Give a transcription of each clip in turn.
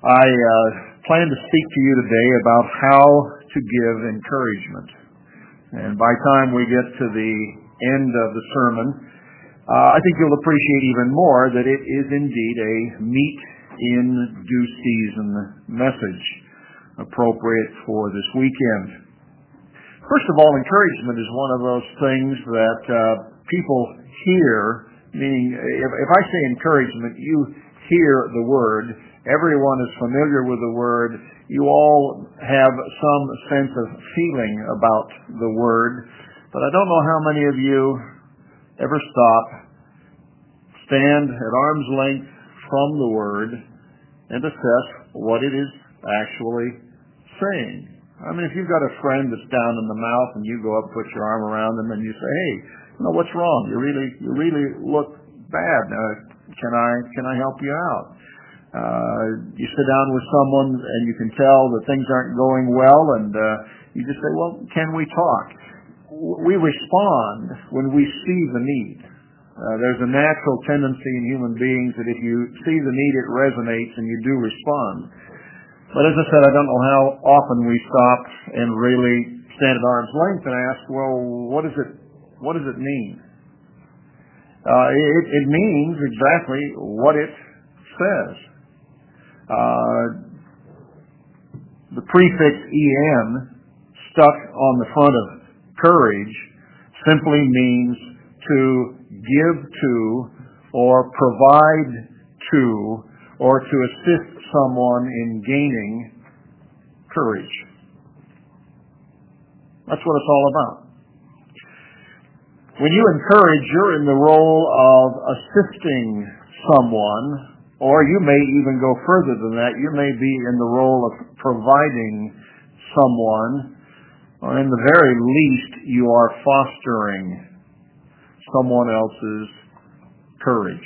I plan to speak to you today about how to give encouragement. And by the time we get to the end of the sermon, I think you'll appreciate even more that it is indeed a meat in due season message appropriate for this weekend. First of all, encouragement is one of those things that people hear, meaning if I say encouragement, you hear the word. Everyone is familiar with the word. You all have some sense of feeling about the word, but I don't know how many of you ever stop, stand at arm's length from the word, and assess what it is actually saying. I mean, if you've got a friend that's down in the mouth and you go up, put your arm around them, and you say, "Hey, what's wrong? You really look bad. Can I help you out?" You sit down with someone and you can tell that things aren't going well, and you just say, "Well, can we talk?" We respond when we see the need. There's a natural tendency in human beings that if you see the need, it resonates and you do respond. But as I said, I don't know how often we stop and really stand at arm's length and ask, well, what does it mean? It means exactly what it says. The prefix "en" stuck on the front of courage simply means to give to or provide to or to assist someone in gaining courage. That's what it's all about. When you encourage, you're in the role of assisting someone, or you may even go further than that. You may be in the role of providing someone, or in the very least, you are fostering someone else's courage.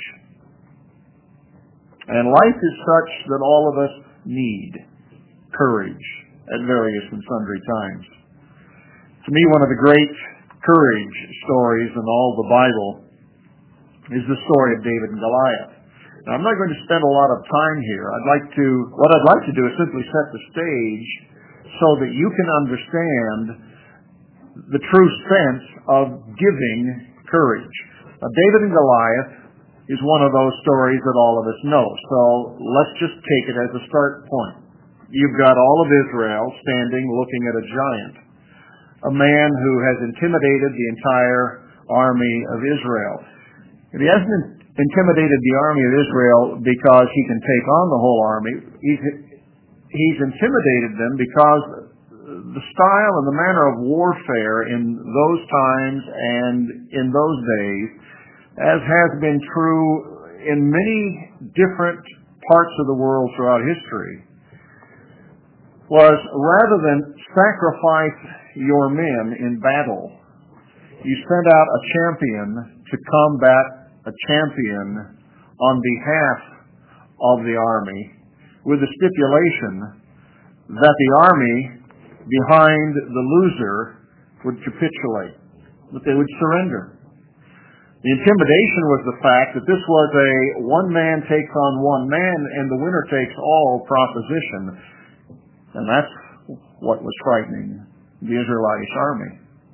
And life is such that all of us need courage at various and sundry times. To me, one of the great courage stories in all the Bible is the story of David and Goliath. Now, I'm not going to spend a lot of time here. What I'd like to do is simply set the stage so that you can understand the true sense of giving courage. Now, David and Goliath is one of those stories that all of us know. So let's just take it as a start point. You've got all of Israel standing looking at a giant, a man who has intimidated the entire army of Israel. And he hasn't intimidated the army of Israel because he can take on the whole army. He's intimidated them because the style and the manner of warfare in those times and in those days, as has been true in many different parts of the world throughout history, was rather than sacrifice your men in battle, you sent out a champion to combat a champion on behalf of the army, with the stipulation that the army behind the loser would capitulate, that they would surrender. The intimidation was the fact that this was a one man takes on one man and the winner takes all proposition. And that's what was frightening the Israelite army.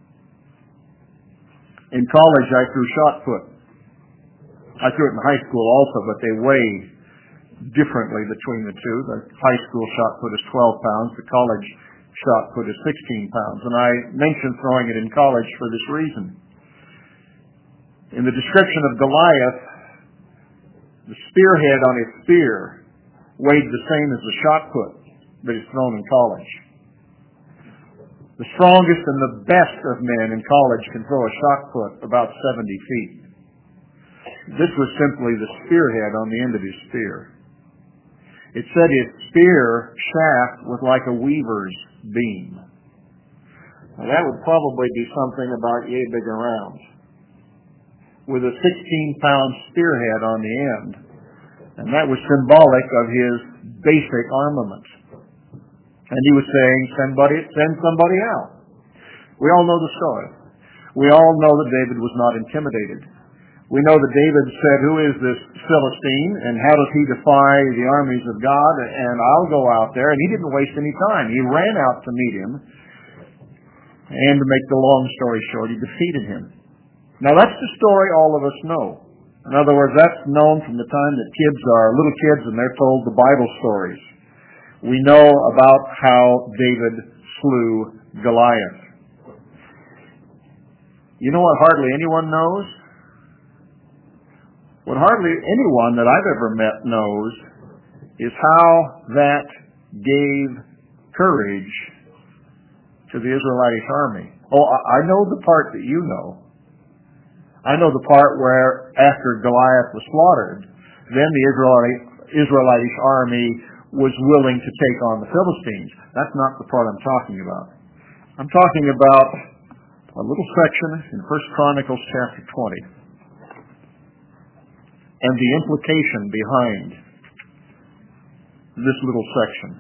In college, I threw shot put. I threw it in high school also, but they weigh differently between the two. The high school shot put is 12 pounds. The college shot put is 16 pounds. And I mentioned throwing it in college for this reason. In the description of Goliath, the spearhead on his spear weighed the same as the shot put that is thrown in college. The strongest and the best of men in college can throw a shot put about 70 feet. This was simply the spearhead on the end of his spear. It said his spear shaft was like a weaver's beam. Now that would probably be something about yay big around, with a 16-pound spearhead on the end. And that was symbolic of his basic armament. And he was saying, send somebody out. We all know the story. We all know that David was not intimidated. We know that David said, "Who is this Philistine, and how does he defy the armies of God? And I'll go out there." And he didn't waste any time. He ran out to meet him. And to make the long story short, he defeated him. Now that's the story all of us know. In other words, that's known from the time that kids are little kids and they're told the Bible stories. We know about how David slew Goliath. You know what hardly anyone knows? What hardly anyone that I've ever met knows is how that gave courage to the Israelite army. Oh, I know the part that you know. I know the part where after Goliath was slaughtered, then the Israelite army was willing to take on the Philistines. That's not the part I'm talking about. I'm talking about a little section in 1 Chronicles chapter 20 and the implication behind this little section.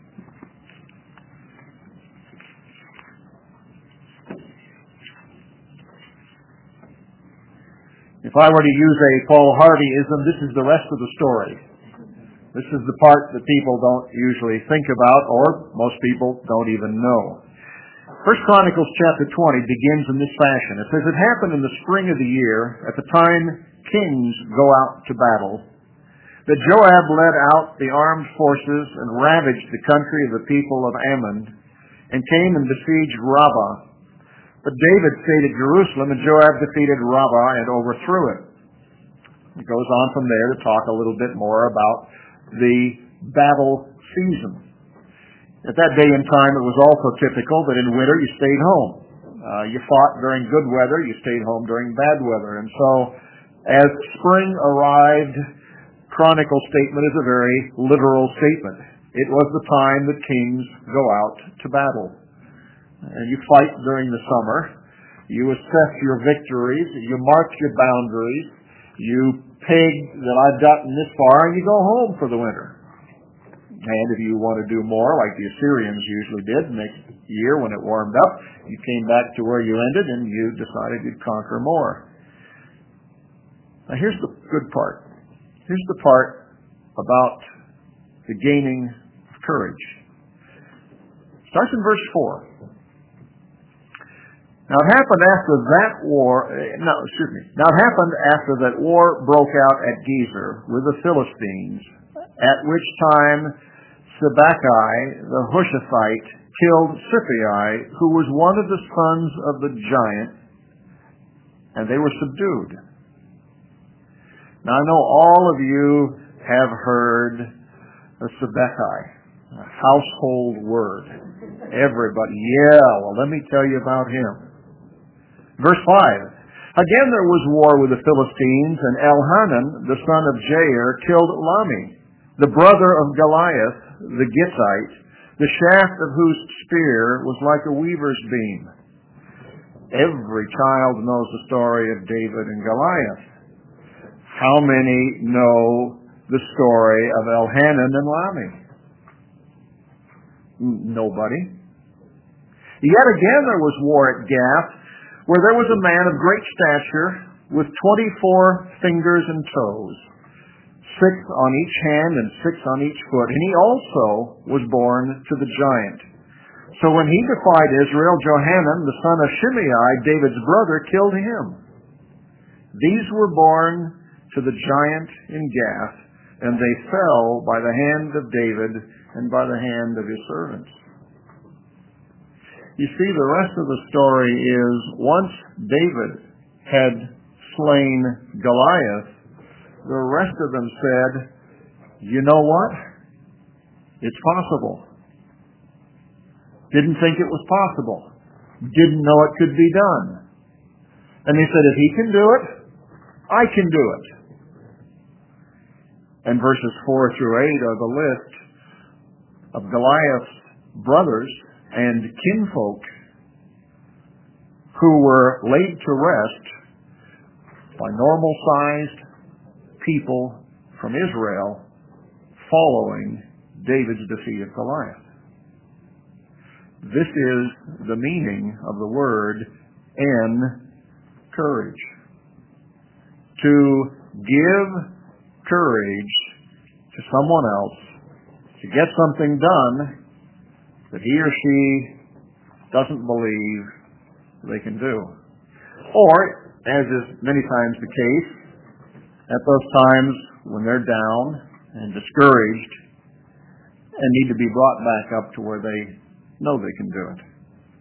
If I were to use a Paul Harveyism, this is the rest of the story. This is the part that people don't usually think about, or most people don't even know. 1 Chronicles chapter 20 begins in this fashion. It says, "It happened in the spring of the year, at the time kings go out to battle, that Joab led out the armed forces and ravaged the country of the people of Ammon, and came and besieged Rabbah. But David stayed at Jerusalem, and Joab defeated Rabbah and overthrew it." It goes on from there to talk a little bit more about the battle season. At that day and time, it was also typical that in winter you stayed home. You fought during good weather, you stayed home during bad weather. And so, as spring arrived, Chronicle's statement is a very literal statement. It was the time that kings go out to battle. And you fight during the summer. You assess your victories. You mark your boundaries. You peg that I've gotten this far, and you go home for the winter. And if you want to do more, like the Assyrians usually did, next year when it warmed up, you came back to where you ended and you decided you'd conquer more. Now here's the good part. Here's the part about the gaining of courage. It starts in verse 4. Now it happened after that war broke out at Gezer with the Philistines, at which time Sibbecai the Hushathite killed Sippai, who was one of the sons of the giant, and they were subdued. Now I know all of you have heard of Sibbecai, a household word. Everybody, well, let me tell you about him. Verse 5, "Again there was war with the Philistines, and Elhanan, the son of Jair, killed Lahmi, the brother of Goliath, the Gittite, the shaft of whose spear was like a weaver's beam." Every child knows the story of David and Goliath. How many know the story of Elhanan and Lahmi? Nobody. Yet again there was war at Gath, where there was a man of great stature with 24 fingers and toes, 6 on each hand and 6 on each foot, and he also was born to the giant. So when he defied Israel, Johanan, the son of Shimei, David's brother, killed him. These were born to the giant in Gath, and they fell by the hand of David and by the hand of his servants. You see, the rest of the story is, once David had slain Goliath, the rest of them said, "You know what? It's possible." Didn't think it was possible. Didn't know it could be done. And they said, if he can do it, I can do it. And verses 4 through 8 are the list of Goliath's brothers and kinfolk who were laid to rest by normal-sized people from Israel following David's defeat of Goliath. This is the meaning of the word encourage. to give courage to someone else to get something done that he or she doesn't believe they can do. Or, as is many times the case, at those times when they're down and discouraged and need to be brought back up to where they know they can do it.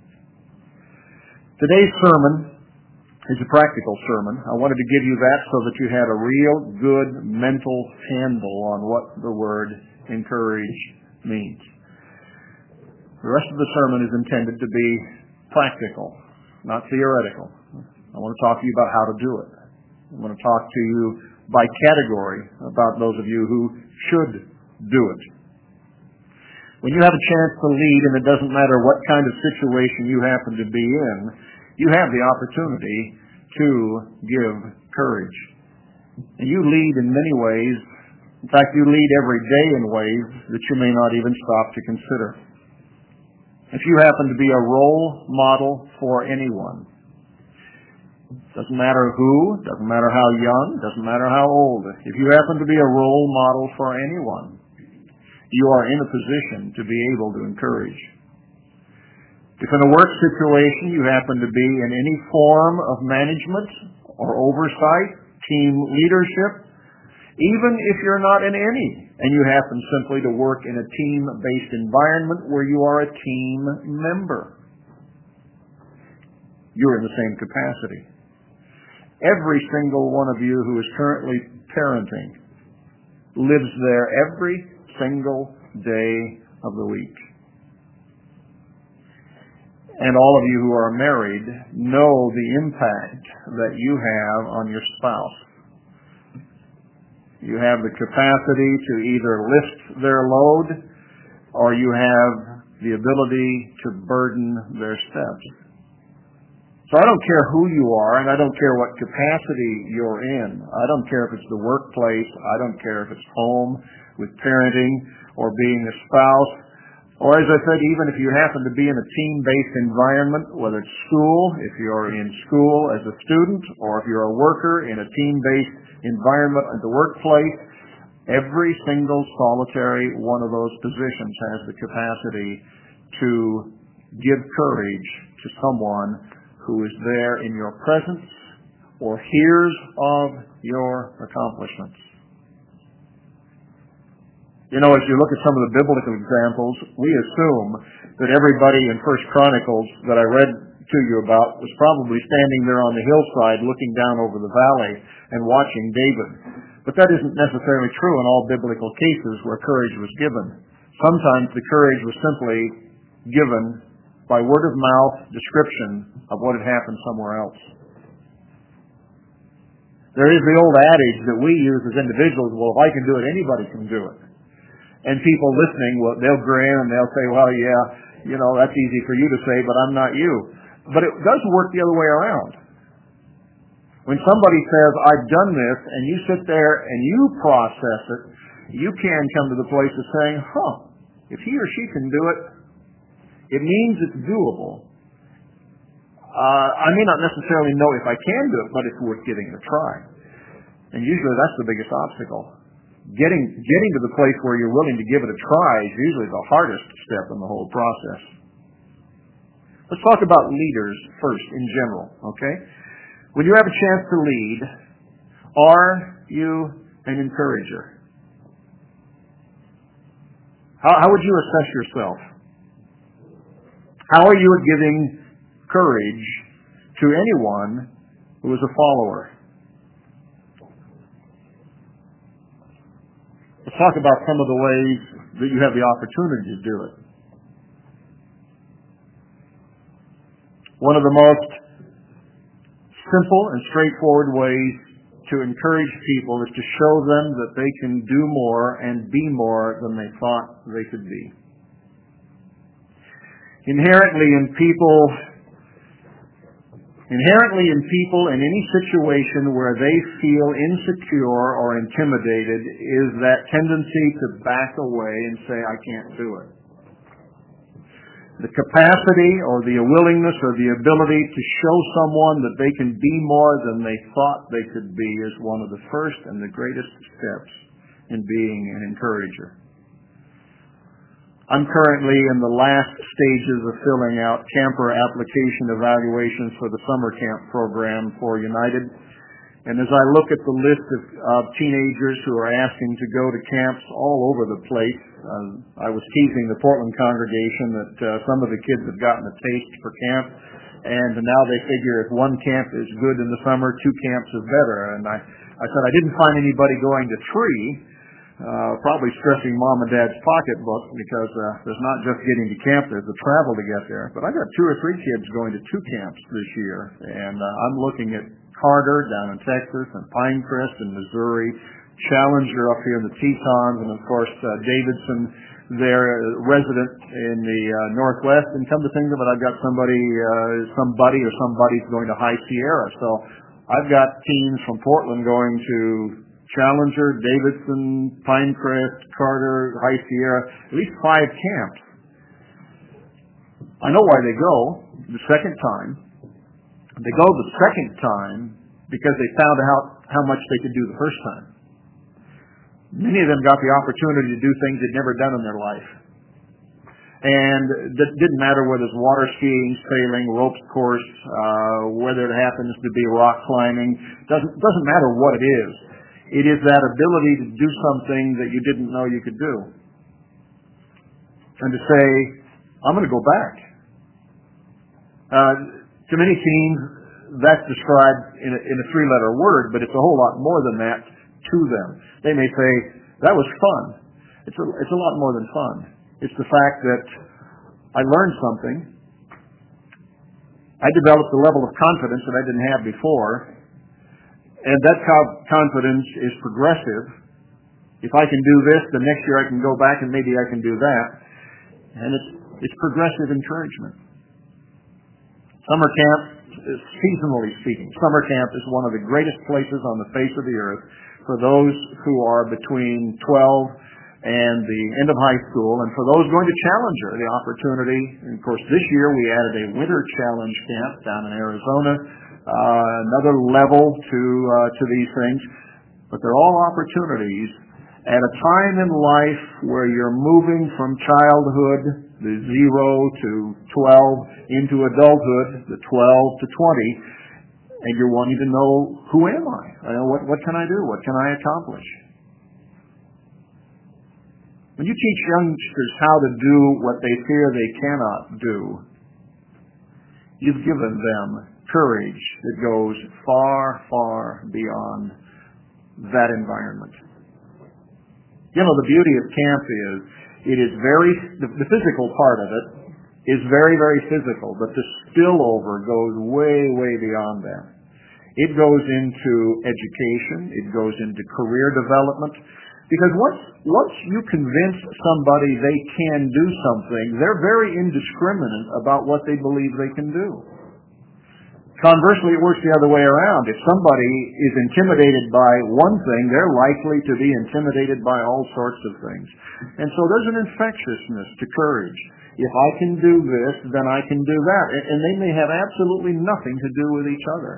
Today's sermon is a practical sermon. I wanted to give you that so that you had a real good mental handle on what the word encourage means. The rest of the sermon is intended to be practical, not theoretical. I want to talk to you about how to do it. I want to talk to you by category about those of you who should do it. When you have a chance to lead, and it doesn't matter what kind of situation you happen to be in, you have the opportunity to give courage. And you lead in many ways. In fact, you lead every day in ways that you may not even stop to consider. If you happen to be a role model for anyone, doesn't matter who, doesn't matter how young, doesn't matter how old, if you happen to be a role model for anyone, you are in a position to be able to encourage. If in a work situation you happen to be in any form of management or oversight, team leadership, even if you're not in any, and you happen simply to work in a team-based environment where you are a team member, you're in the same capacity. Every single one of you who is currently parenting lives there every single day of the week. And all of you who are married know the impact that you have on your spouse. You have the capacity to either lift their load or you have the ability to burden their steps. So I don't care who you are, and I don't care what capacity you're in. I don't care if it's the workplace. I don't care if it's home with parenting or being a spouse. Or as I said, even if you happen to be in a team-based environment, whether it's school, if you're in school as a student, or if you're a worker in a team-based environment at the workplace, every single solitary one of those positions has the capacity to give courage to someone who is there in your presence or hears of your accomplishments. You know, as you look at some of the biblical examples, we assume that everybody in 1 Chronicles that I read to you about was probably standing there on the hillside looking down over the valley and watching David. But that isn't necessarily true in all biblical cases where courage was given. Sometimes the courage was simply given by word-of-mouth description of what had happened somewhere else. There is the old adage that we use as individuals, well, if I can do it, anybody can do it. And people listening, well, they'll grin and they'll say, well, yeah, you know, that's easy for you to say, but I'm not you. But it does work the other way around. When somebody says, I've done this, and you sit there and you process it, you can come to the place of saying, if he or she can do it, it means it's doable. I may not necessarily know if I can do it, but it's worth giving it a try. And usually that's the biggest obstacle. Getting to the place where you're willing to give it a try is usually the hardest step in the whole process. Let's talk about leaders first in general, okay? When you have a chance to lead, are you an encourager? How would you assess yourself? How are you at giving courage to anyone who is a follower? Let's talk about some of the ways that you have the opportunity to do it. One of the most simple and straightforward ways to encourage people is to show them that they can do more and be more than they thought they could be. Inherently in people in any situation where they feel insecure or intimidated is that tendency to back away and say, I can't do it. The capacity or the willingness or the ability to show someone that they can be more than they thought they could be is one of the first and the greatest steps in being an encourager. I'm currently in the last stages of filling out camper application evaluations for the summer camp program for United. And as I look at the list of teenagers who are asking to go to camps all over the place, I was teasing the Portland congregation that some of the kids have gotten a taste for camp, and now they figure if one camp is good in the summer, 2 camps is better. And I said I didn't find anybody going to 3, probably stressing Mom and Dad's pocketbook, because there's not just getting to camp, there's the travel to get there. But I got 2 or 3 kids going to 2 camps this year, and I'm looking at Carter down in Texas, and Pinecrest in Missouri, Challenger up here in the Tetons, and of course Davidson there, resident in the Northwest. And come to think of it, I've got somebody or somebody's going to High Sierra. So I've got teams from Portland going to Challenger, Davidson, Pinecrest, Carter, High Sierra, at least 5 camps. I know why they go the second time. They go the second time because they found out how much they could do the first time. Many of them got the opportunity to do things they'd never done in their life. And it didn't matter whether it's water skiing, sailing, ropes course, whether it happens to be rock climbing. Doesn't matter what it is. It is that ability to do something that you didn't know you could do. And to say, I'm going to go back. To many teens, that's described in a 3-letter word, but it's a whole lot more than that to them. They may say, that was fun. It's a lot more than fun. It's the fact that I learned something. I developed a level of confidence that I didn't have before, and that confidence is progressive. If I can do this, the next year I can go back and maybe I can do that. And it's progressive encouragement. Summer camp, seasonally speaking, summer camp is one of the greatest places on the face of the earth for those who are between 12 and the end of high school, and for those going to Challenger, the opportunity. And of course, this year we added a winter challenge camp down in Arizona, another level to these things. But they're all opportunities at a time in life where you're moving from childhood, the 0 to 12, into adulthood, the 12 to 20, and you're wanting to know, who am I? What can I do? What can I accomplish? When you teach youngsters how to do what they fear they cannot do, you've given them courage that goes far, far beyond that environment. You know, the beauty of camp is, the physical part of it is very, very physical, but the spillover goes way, way beyond that. It goes into education, it goes into career development, because once you convince somebody they can do something, they're very indiscriminate about what they believe they can do. Conversely, it works the other way around. If somebody is intimidated by one thing, they're likely to be intimidated by all sorts of things. And so there's an infectiousness to courage. If I can do this, then I can do that. And they may have absolutely nothing to do with each other.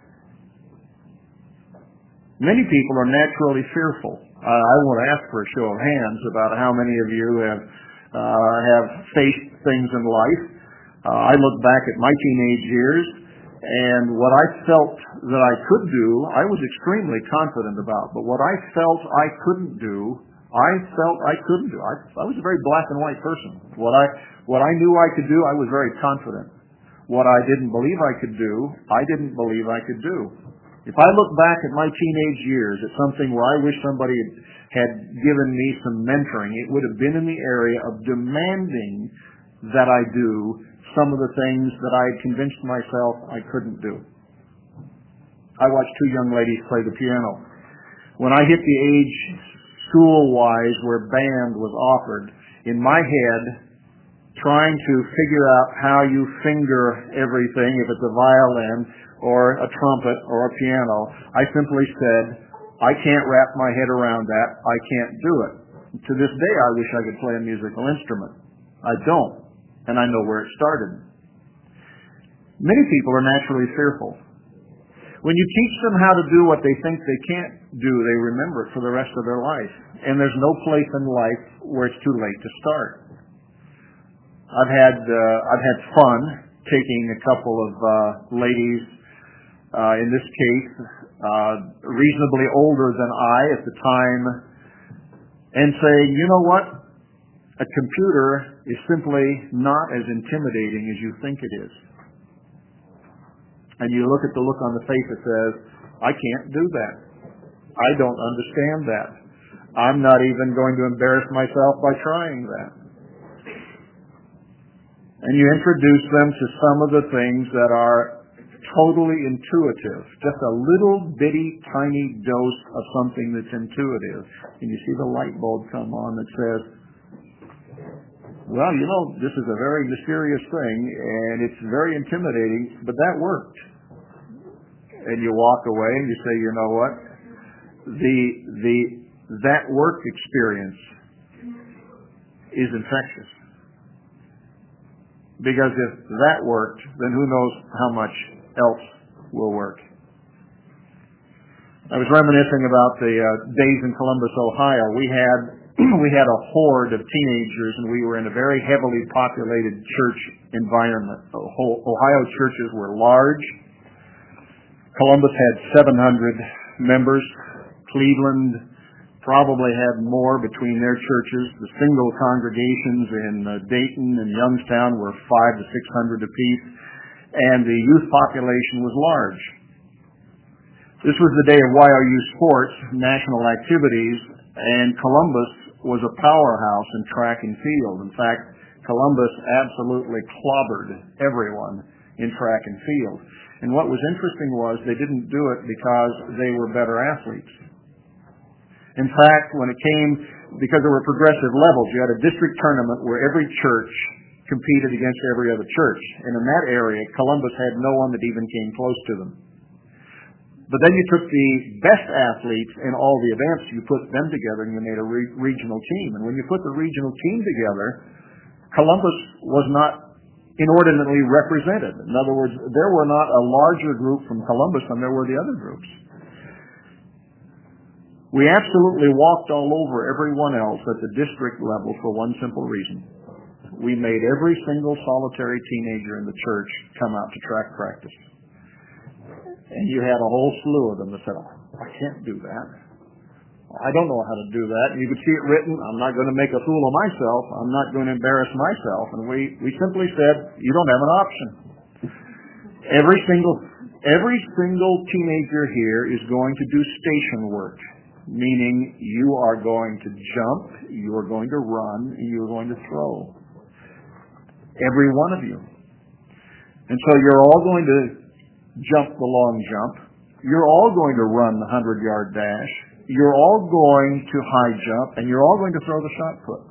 Many people are naturally fearful. I won't ask for a show of hands about how many of you have faced things in life. I look back at my teenage years, and what I felt that I could do, I was extremely confident about. But what I felt I couldn't do, I felt I couldn't do. I was a very black and white person. What I knew I could do, I was very confident. What I didn't believe I could do, I didn't believe I could do. If I look back at my teenage years at something where I wish somebody had given me some mentoring, it would have been in the area of demanding that I do some of the things that I had convinced myself I couldn't do. I watched 2 young ladies play the piano. When I hit the age, school-wise, where band was offered, in my head, trying to figure out how you finger everything, if it's a violin or a trumpet or a piano, I simply said, I can't wrap my head around that. I can't do it. To this day, I wish I could play a musical instrument. I don't. and I know where it started. Many people are naturally fearful. When you teach them how to do what they think they can't do, they remember it for the rest of their life. And there's no place in life where it's too late to start. I've had fun taking a couple of ladies, in this case, reasonably older than I at the time, and saying, you know what? A computer is simply not as intimidating as you think it is. And you look at the look on the face that says, I can't do that. I don't understand that. I'm not even going to embarrass myself by trying that. And you introduce them to some of the things that are totally intuitive, just a little bitty tiny dose of something that's intuitive. And you see the light bulb come on that says, well, you know, this is a very mysterious thing, and it's very intimidating, but that worked. And you walk away and you say, you know what? That work experience is infectious. Because if that worked, then who knows how much else will work. I was reminiscing about the days in Columbus, Ohio. We had a horde of teenagers, and we were in a very heavily populated church environment. Ohio churches were large. Columbus had 700 members. Cleveland probably had more between their churches. The single congregations in Dayton and Youngstown were 500 to 600 apiece, and the youth population was large. This was the day of YRU sports, national activities, and Columbus was a powerhouse in track and field. In fact, Columbus absolutely clobbered everyone in track and field. And what was interesting was they didn't do it because they were better athletes. In fact, because there were progressive levels, you had a district tournament where every church competed against every other church. And in that area, Columbus had no one that even came close to them. But then you took the best athletes in all the events, you put them together, and you made a regional team. And when you put the regional team together, Columbus was not inordinately represented. In other words, there were not a larger group from Columbus than there were the other groups. We absolutely walked all over everyone else at the district level for one simple reason. We made every single solitary teenager in the church come out to track practice. And you had a whole slew of them that said, oh, I can't do that. I don't know how to do that. You could see it written, I'm not going to make a fool of myself. I'm not going to embarrass myself. And we simply said, you don't have an option. Every single teenager here is going to do station work, meaning you are going to jump, you are going to run, and you are going to throw. Every one of you. And so you're all going to jump the long jump. You're all going to run the 100-yard dash. You're all going to high jump, and you're all going to throw the shot put.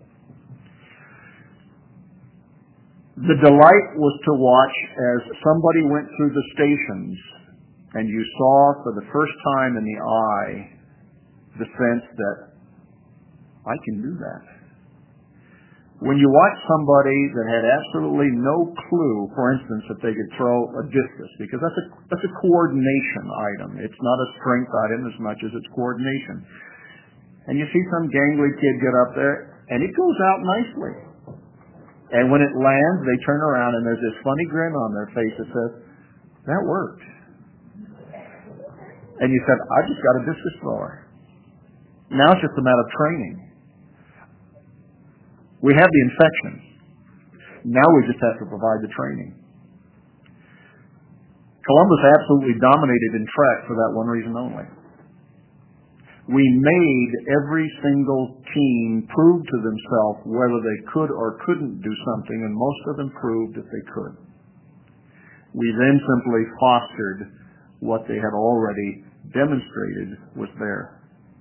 The delight was to watch as somebody went through the stations, and you saw for the first time in the eye the sense that I can do that. When you watch somebody that had absolutely no clue, for instance, that they could throw a discus, because that's a coordination item. It's not a strength item as much as it's coordination. And you see some gangly kid get up there, and it goes out nicely. And when it lands, they turn around, and there's this funny grin on their face that says, that worked. And you said, I just got a discus thrower. Now it's just a matter of training. We have the infection. Now we just have to provide the training. Columbus absolutely dominated in track for that one reason only. We made every single team prove to themselves whether they could or couldn't do something, and most of them proved that they could. We then simply fostered what they had already demonstrated was there.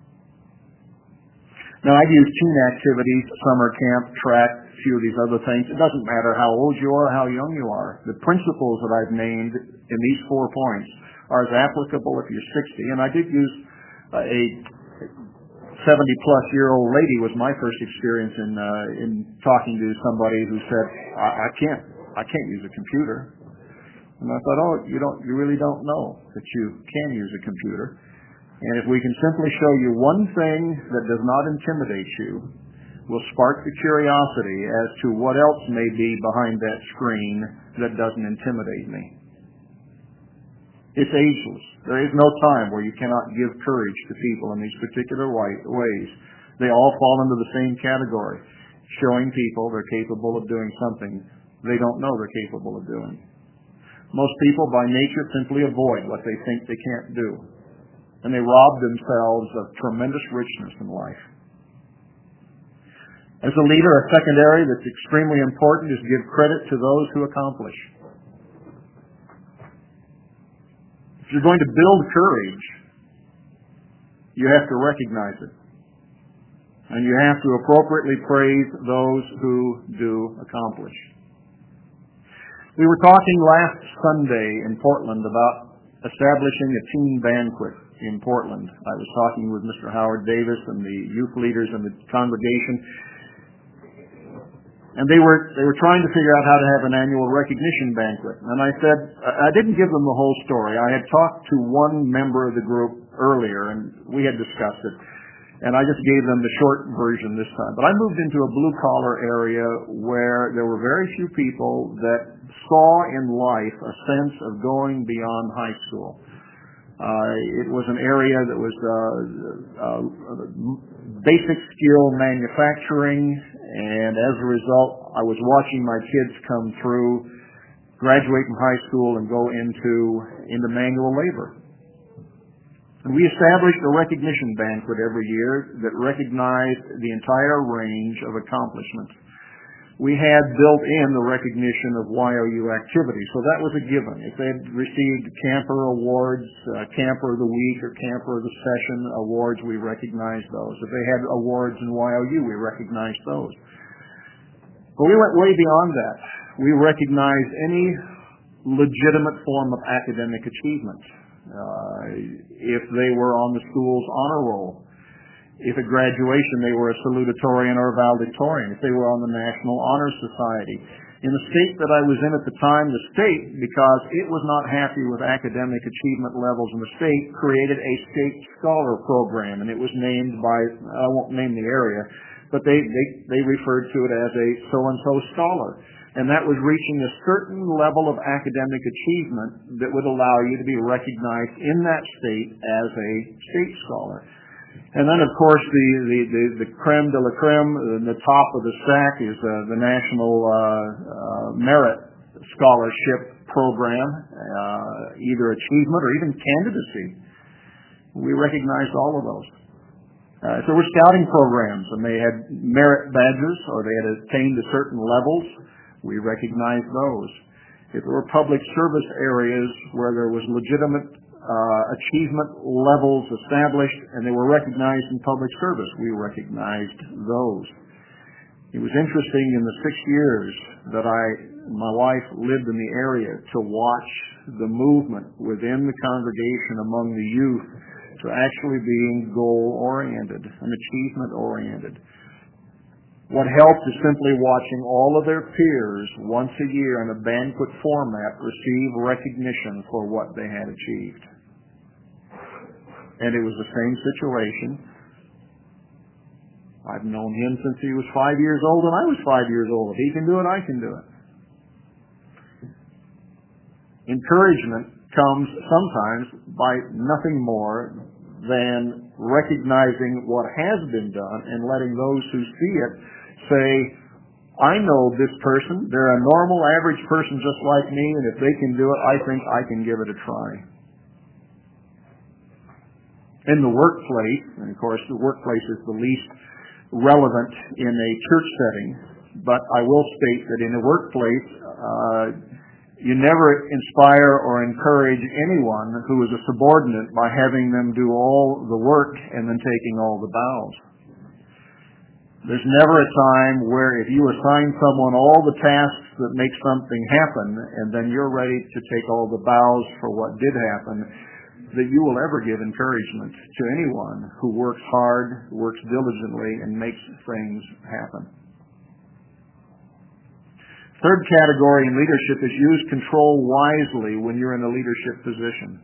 Now, I've used teen activities, summer camp, track, a few of these other things. It doesn't matter how old you are, how young you are. The principles that I've named in these 4 points are as applicable if you're 60. And I did use a 70-plus-year-old lady was my first experience in talking to somebody who said, I can't use a computer. And I thought, you really don't know that you can use a computer. And if we can simply show you one thing that does not intimidate you, will spark the curiosity as to what else may be behind that screen that doesn't intimidate me. It's ageless. There is no time where you cannot give courage to people in these particular ways. They all fall into the same category, showing people they're capable of doing something they don't know they're capable of doing. Most people by nature simply avoid what they think they can't do, and they rob themselves of tremendous richness in life. As a leader, a second area that's extremely important is give credit to those who accomplish. If you're going to build courage, you have to recognize it. And you have to appropriately praise those who do accomplish. We were talking last Sunday in Portland about establishing a teen banquet in Portland. I was talking with Mr. Howard Davis and the youth leaders in the congregation, and they were trying to figure out how to have an annual recognition banquet. And I said, I didn't give them the whole story. I had talked to one member of the group earlier, and we had discussed it. And I just gave them the short version this time. But I moved into a blue-collar area where there were very few people that saw in life a sense of going beyond high school. It was an area that was basic skill manufacturing, and as a result, I was watching my kids come through, graduate from high school, and go into manual labor. And we established a recognition banquet every year that recognized the entire range of accomplishments. We had built in the recognition of YOU activities, so that was a given. If they had received Camper Awards, Camper of the Week, or Camper of the Session awards, we recognized those. If they had awards in YOU, we recognized those. But we went way beyond that. We recognized any legitimate form of academic achievement. If they were on the school's honor roll, if at graduation they were a salutatorian or a valedictorian, if they were on the National Honor Society. In the state that I was in at the time, the state, because it was not happy with academic achievement levels in the state, created a state scholar program, and it was named by, I won't name the area, but they referred to it as a so-and-so scholar. And that was reaching a certain level of academic achievement that would allow you to be recognized in that state as a state scholar. And then, of course, the creme de la creme, the top of the stack is the National Merit Scholarship Program, either achievement or even candidacy. We recognized all of those. So we're scouting programs, and they had merit badges, or they had attained to certain levels. We recognized those. If there were public service areas where there was legitimate achievement levels established and they were recognized in public service, we recognized those. It was interesting in the 6 years that my wife lived in the area to watch the movement within the congregation among the youth to actually being goal-oriented and achievement-oriented. What helped is simply watching all of their peers once a year in a banquet format receive recognition for what they had achieved. And it was the same situation. I've known him since he was 5 years old, and I was 5 years old. If he can do it, I can do it. Encouragement comes sometimes by nothing more than recognizing what has been done and letting those who see it say, I know this person, they're a normal, average person just like me, and if they can do it, I think I can give it a try. In the workplace, and of course the workplace is the least relevant in a church setting, but I will state that in a workplace, you never inspire or encourage anyone who is a subordinate by having them do all the work and then taking all the bows. There's never a time where if you assign someone all the tasks that make something happen and then you're ready to take all the bows for what did happen, that you will ever give encouragement to anyone who works hard, works diligently, and makes things happen. Third category in leadership is use control wisely when you're in a leadership position.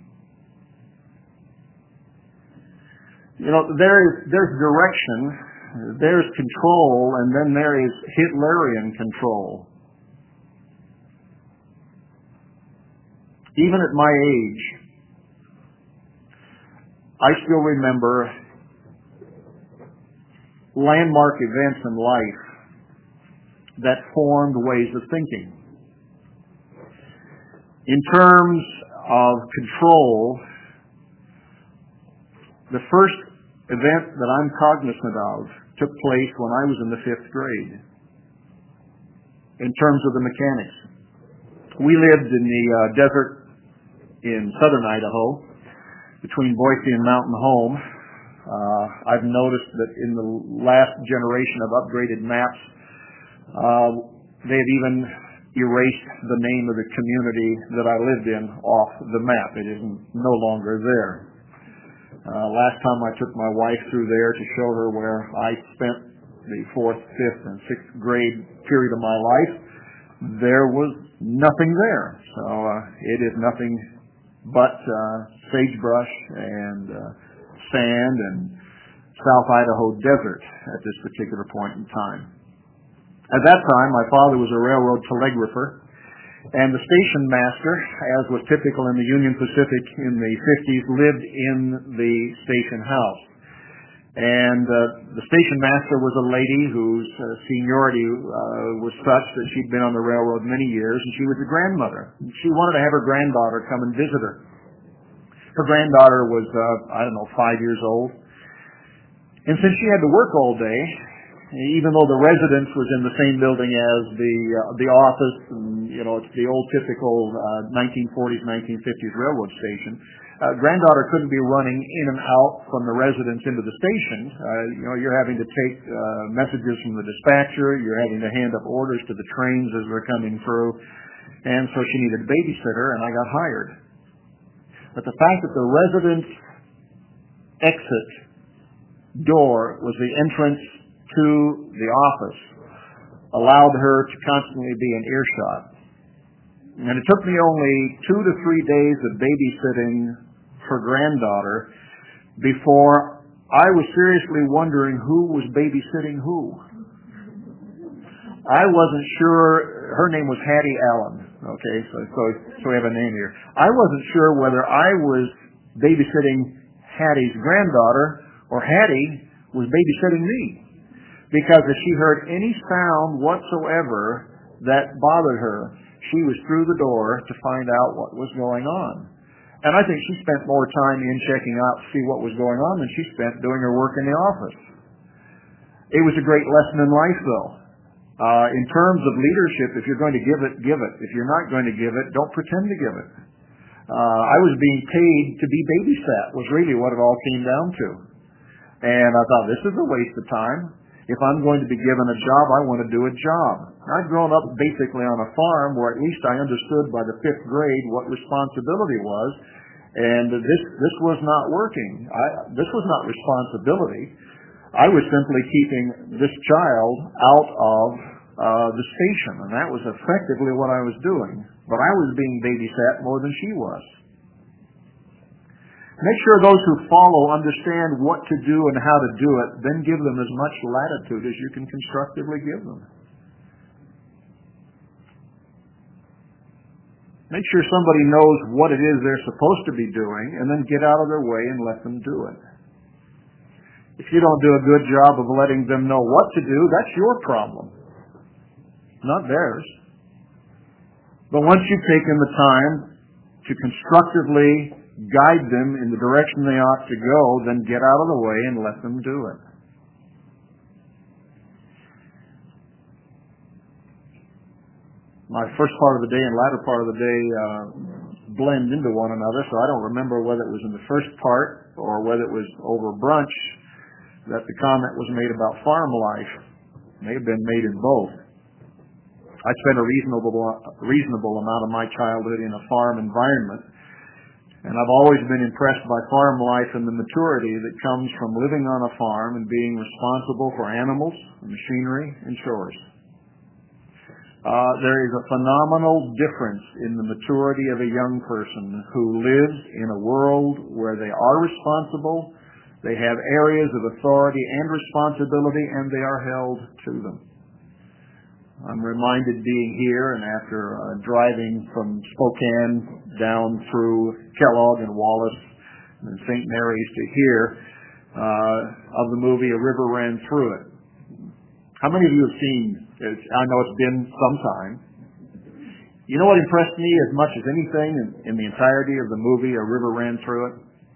You know, there's direction, there's control, and then there is Hitlerian control. Even at my age, I still remember landmark events in life that formed ways of thinking. In terms of control, the first event that I'm cognizant of took place when I was in the 5th grade. In terms of the mechanics, we lived in the desert in southern Idaho, between Boise and Mountain Home. I've noticed that in the last generation of upgraded maps, they have even erased the name of the community that I lived in off the map. It is no longer there. Last time I took my wife through there to show her where I spent the 4th, 5th, and 6th grade period of my life, there was nothing there. So it is nothing but sagebrush and sand and South Idaho desert at this particular point in time. At that time, my father was a railroad telegrapher, and the station master, as was typical in the Union Pacific in the 50s, lived in the station house. And the station master was a lady whose seniority was such that she'd been on the railroad many years, and she was a grandmother. She wanted to have her granddaughter come and visit her. Her granddaughter was, 5 years old. And since she had to work all day, even though the residence was in the same building as the office, and it's the old typical 1940s, 1950s railroad station, granddaughter couldn't be running in and out from the residence into the station. You're having to take messages from the dispatcher. You're having to hand up orders to the trains as they're coming through. And so she needed a babysitter, and I got hired. But the fact that the residence exit door was the entrance to the office allowed her to constantly be in earshot. And it took me only 2 to 3 days of babysitting her granddaughter before I was seriously wondering who was babysitting who. I wasn't sure. Her name was Hattie Allen. Okay, so we have a name here. I wasn't sure whether I was babysitting Hattie's granddaughter or Hattie was babysitting me. Because if she heard any sound whatsoever that bothered her, she was through the door to find out what was going on. And I think she spent more time in checking out to see what was going on than she spent doing her work in the office. It was a great lesson in life, though. In terms of leadership, if you're going to give it, give it. If you're not going to give it, don't pretend to give it. I was being paid to be babysat, was really what it all came down to. And I thought, this is a waste of time. If I'm going to be given a job, I want to do a job. I'd grown up basically on a farm where at least I understood by the 5th grade what responsibility was, and this was not working. This was not responsibility. I was simply keeping this child out of the station, and that was effectively what I was doing. But I was being babysat more than she was. Make sure those who follow understand what to do and how to do it, then give them as much latitude as you can constructively give them. Make sure somebody knows what it is they're supposed to be doing, and then get out of their way and let them do it. If you don't do a good job of letting them know what to do, that's your problem, not theirs. But once you've taken the time to constructively guide them in the direction they ought to go, then get out of the way and let them do it. My first part of the day and latter part of the day blend into one another, so I don't remember whether it was in the first part or whether it was over brunch that the comment was made about farm life. It may have been made in both. I spent a reasonable amount of my childhood in a farm environment. And I've always been impressed by farm life and the maturity that comes from living on a farm and being responsible for animals, machinery, and chores. There is a phenomenal difference in the maturity of a young person who lives in a world where they are responsible, they have areas of authority and responsibility, and they are held to them. I'm reminded being here and after driving from Spokane down through Kellogg and Wallace and St. Mary's to here of the movie A River Ran Through It. How many of you have seen it? I know it's been some time. You know what impressed me as much as anything in the entirety of the movie A River Ran Through It?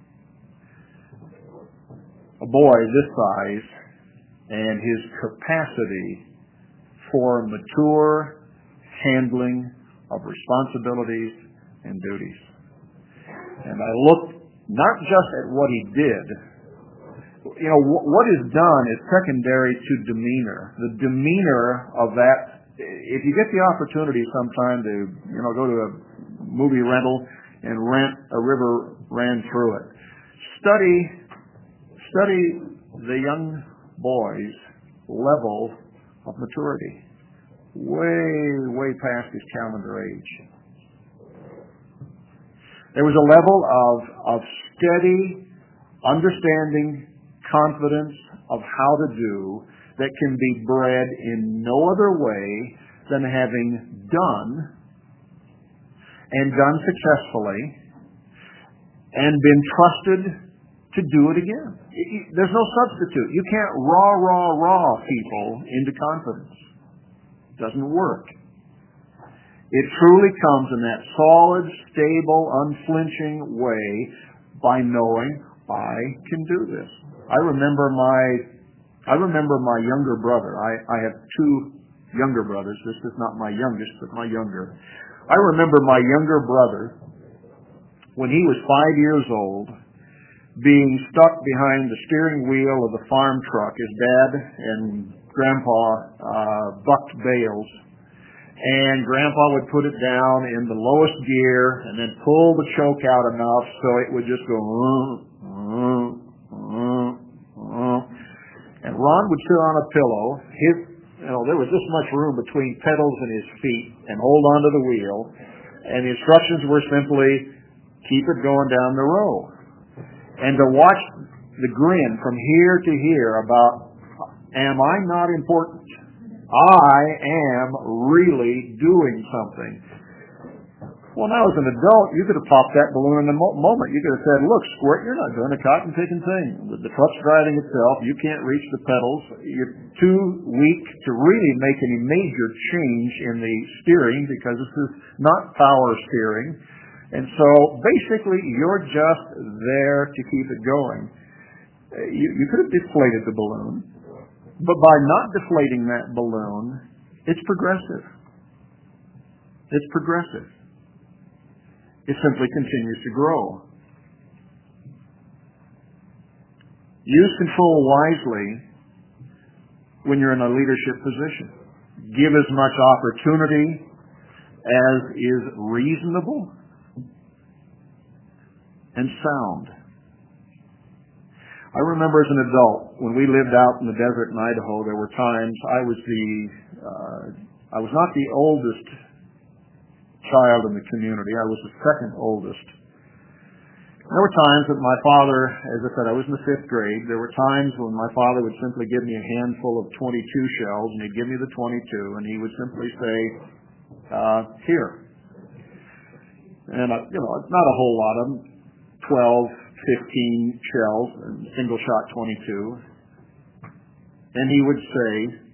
A boy this size and his capacity for mature handling of responsibilities and duties. And I looked not just at what he did. You know, what is done is secondary to demeanor. The demeanor of that, if you get the opportunity sometime to, go to a movie rental and rent A River Ran Through It, study the young boy's level of maturity, way past his calendar age. There was a level of steady understanding, confidence of how to do that can be bred in no other way than having done successfully and been trusted to do it again. There's no substitute. You can't raw people into confidence. It doesn't work. It truly comes in that solid, stable, unflinching way by knowing I can do this. I remember my younger brother. I have two younger brothers. This is not my youngest, but my younger. I remember my younger brother when he was 5 years old, being stuck behind the steering wheel of the farm truck. His dad and Grandpa bucked bales, and Grandpa would put it down in the lowest gear and then pull the choke out enough so it would just go and Ron would sit on a pillow. There was this much room between pedals and his feet, and hold onto the wheel, and the instructions were simply keep it going down the road. And to watch the grin from here to here about, am I not important? I am really doing something. Well, now as an adult, you could have popped that balloon in a moment. You could have said, look, Squirt, you're not doing a cotton-picking thing. The truck's driving itself. You can't reach the pedals. You're too weak to really make any major change in the steering because this is not power steering. And so basically you're just there to keep it going. You could have deflated the balloon, but by not deflating that balloon, it's progressive. It's progressive. It simply continues to grow. Use control wisely when you're in a leadership position. Give as much opportunity as is reasonable and sound. I remember as an adult, when we lived out in the desert in Idaho, there were times I was not the oldest child in the community. I was the second oldest. There were times that my father, as I said, I was in the 5th grade. There were times when my father would simply give me a handful of 22 shells, and he'd give me the 22, and he would simply say, here. And, not a whole lot of them, 12, 15 shells, and single shot 22. And he would say,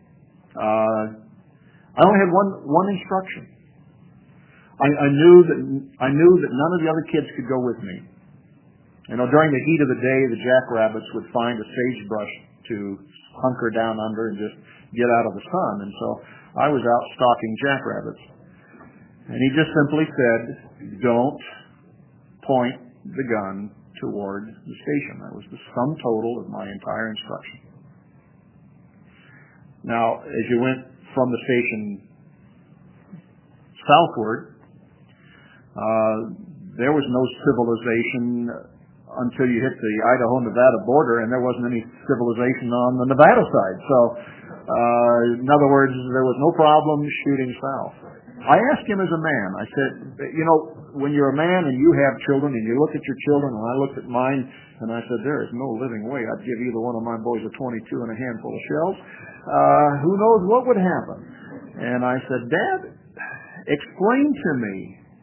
I only had one instruction. I knew that none of the other kids could go with me. During the heat of the day, the jackrabbits would find a sagebrush to hunker down under and just get out of the sun. And so I was out stalking jackrabbits. And he just simply said, don't point the gun toward the station. That was the sum total of my entire instruction. Now, as you went from the station southward, there was no civilization until you hit the Idaho-Nevada border, and there wasn't any civilization on the Nevada side. So, in other words, there was no problem shooting south. I asked him as a man, I said, when you're a man and you have children and you look at your children, and I looked at mine, and I said, there is no living way I'd give either one of my boys a 22 and a handful of shells. Who knows what would happen? And I said, Dad, explain to me.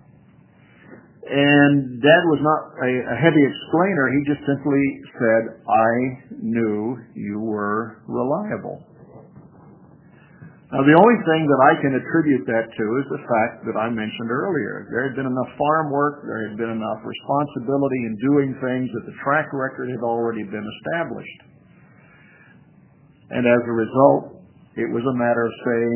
And Dad was not a heavy explainer. He just simply said, I knew you were reliable. Now, the only thing that I can attribute that to is the fact that I mentioned earlier. There had been enough farm work, there had been enough responsibility in doing things that the track record had already been established. And as a result, it was a matter of saying,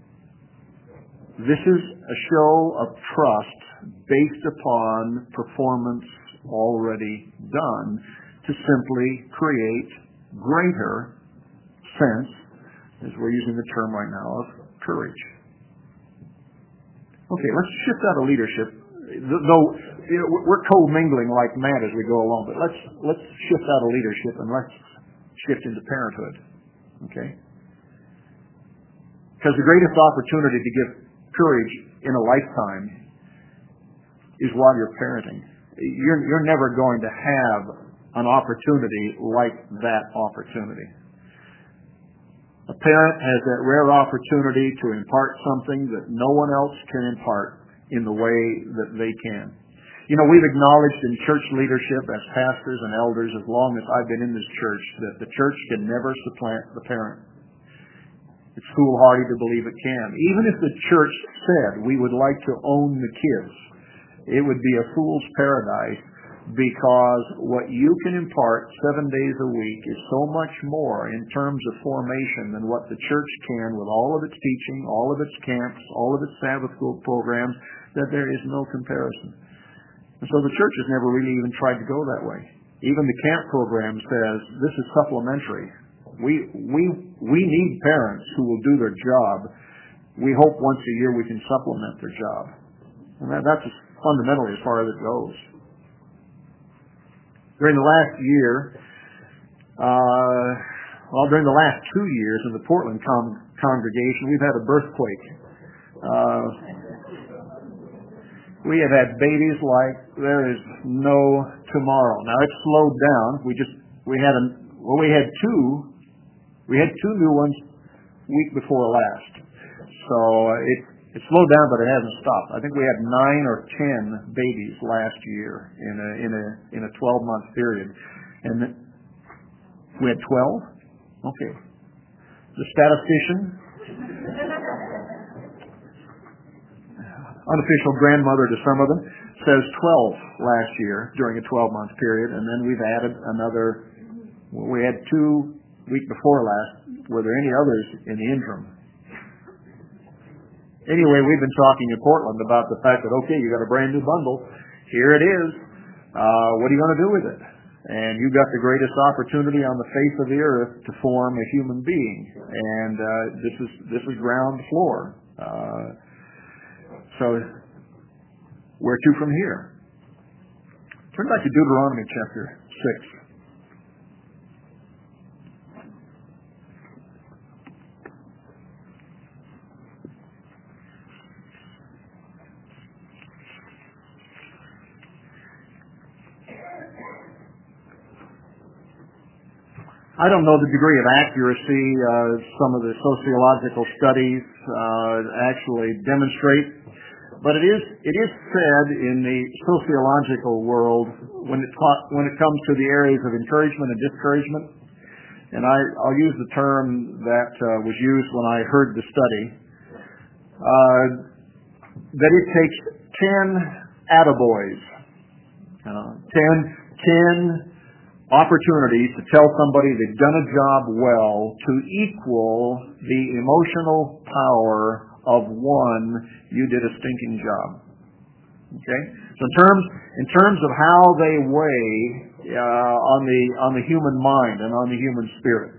this is a show of trust based upon performance already done to simply create greater sense, as we're using the term right now, of courage. Okay, let's shift out of leadership. Though we're co-mingling like mad as we go along, but let's shift out of leadership and let's shift into parenthood. Okay? Because the greatest opportunity to give courage in a lifetime is while you're parenting. You're never going to have an opportunity like that opportunity. A parent has that rare opportunity to impart something that no one else can impart in the way that they can. We've acknowledged in church leadership as pastors and elders, as long as I've been in this church, that the church can never supplant the parent. It's foolhardy to believe it can. Even if the church said we would like to own the kids, it would be a fool's paradise, because what you can impart 7 days a week is so much more in terms of formation than what the church can with all of its teaching, all of its camps, all of its Sabbath school programs, that there is no comparison. And so the church has never really even tried to go that way. Even the camp program says this is supplementary. We need parents who will do their job. We hope once a year we can supplement their job. And that's fundamentally as far as it goes. During the last year, during the last 2 years in the Portland congregation, we've had a birthquake. We have had babies like there is no tomorrow. Now it's slowed down. We had two new ones week before last. So it slowed down, but it hasn't stopped. I think we had 9 or 10 babies last year in a 12-month period, and we had 12. Okay, the statistician, unofficial grandmother to some of them, says 12 last year during a 12-month period, and then we've added another. We had 2 week before last. Were there any others in the interim? Anyway, we've been talking in Portland about the fact that, okay, you got a brand new bundle. Here it is. What are you going to do with it? And you've got the greatest opportunity on the face of the earth to form a human being. And this is ground floor. So where to from here? Turn back to Deuteronomy chapter 6. I don't know the degree of accuracy some of the sociological studies actually demonstrate, but it is said in the sociological world when it comes to the areas of encouragement and discouragement, and I'll use the term that was used when I heard the study, that it takes 10 attaboys, 10 opportunities to tell somebody they've done a job well to equal the emotional power of one, you did a stinking job. Okay? So in terms of how they weigh on the human mind and on the human spirit,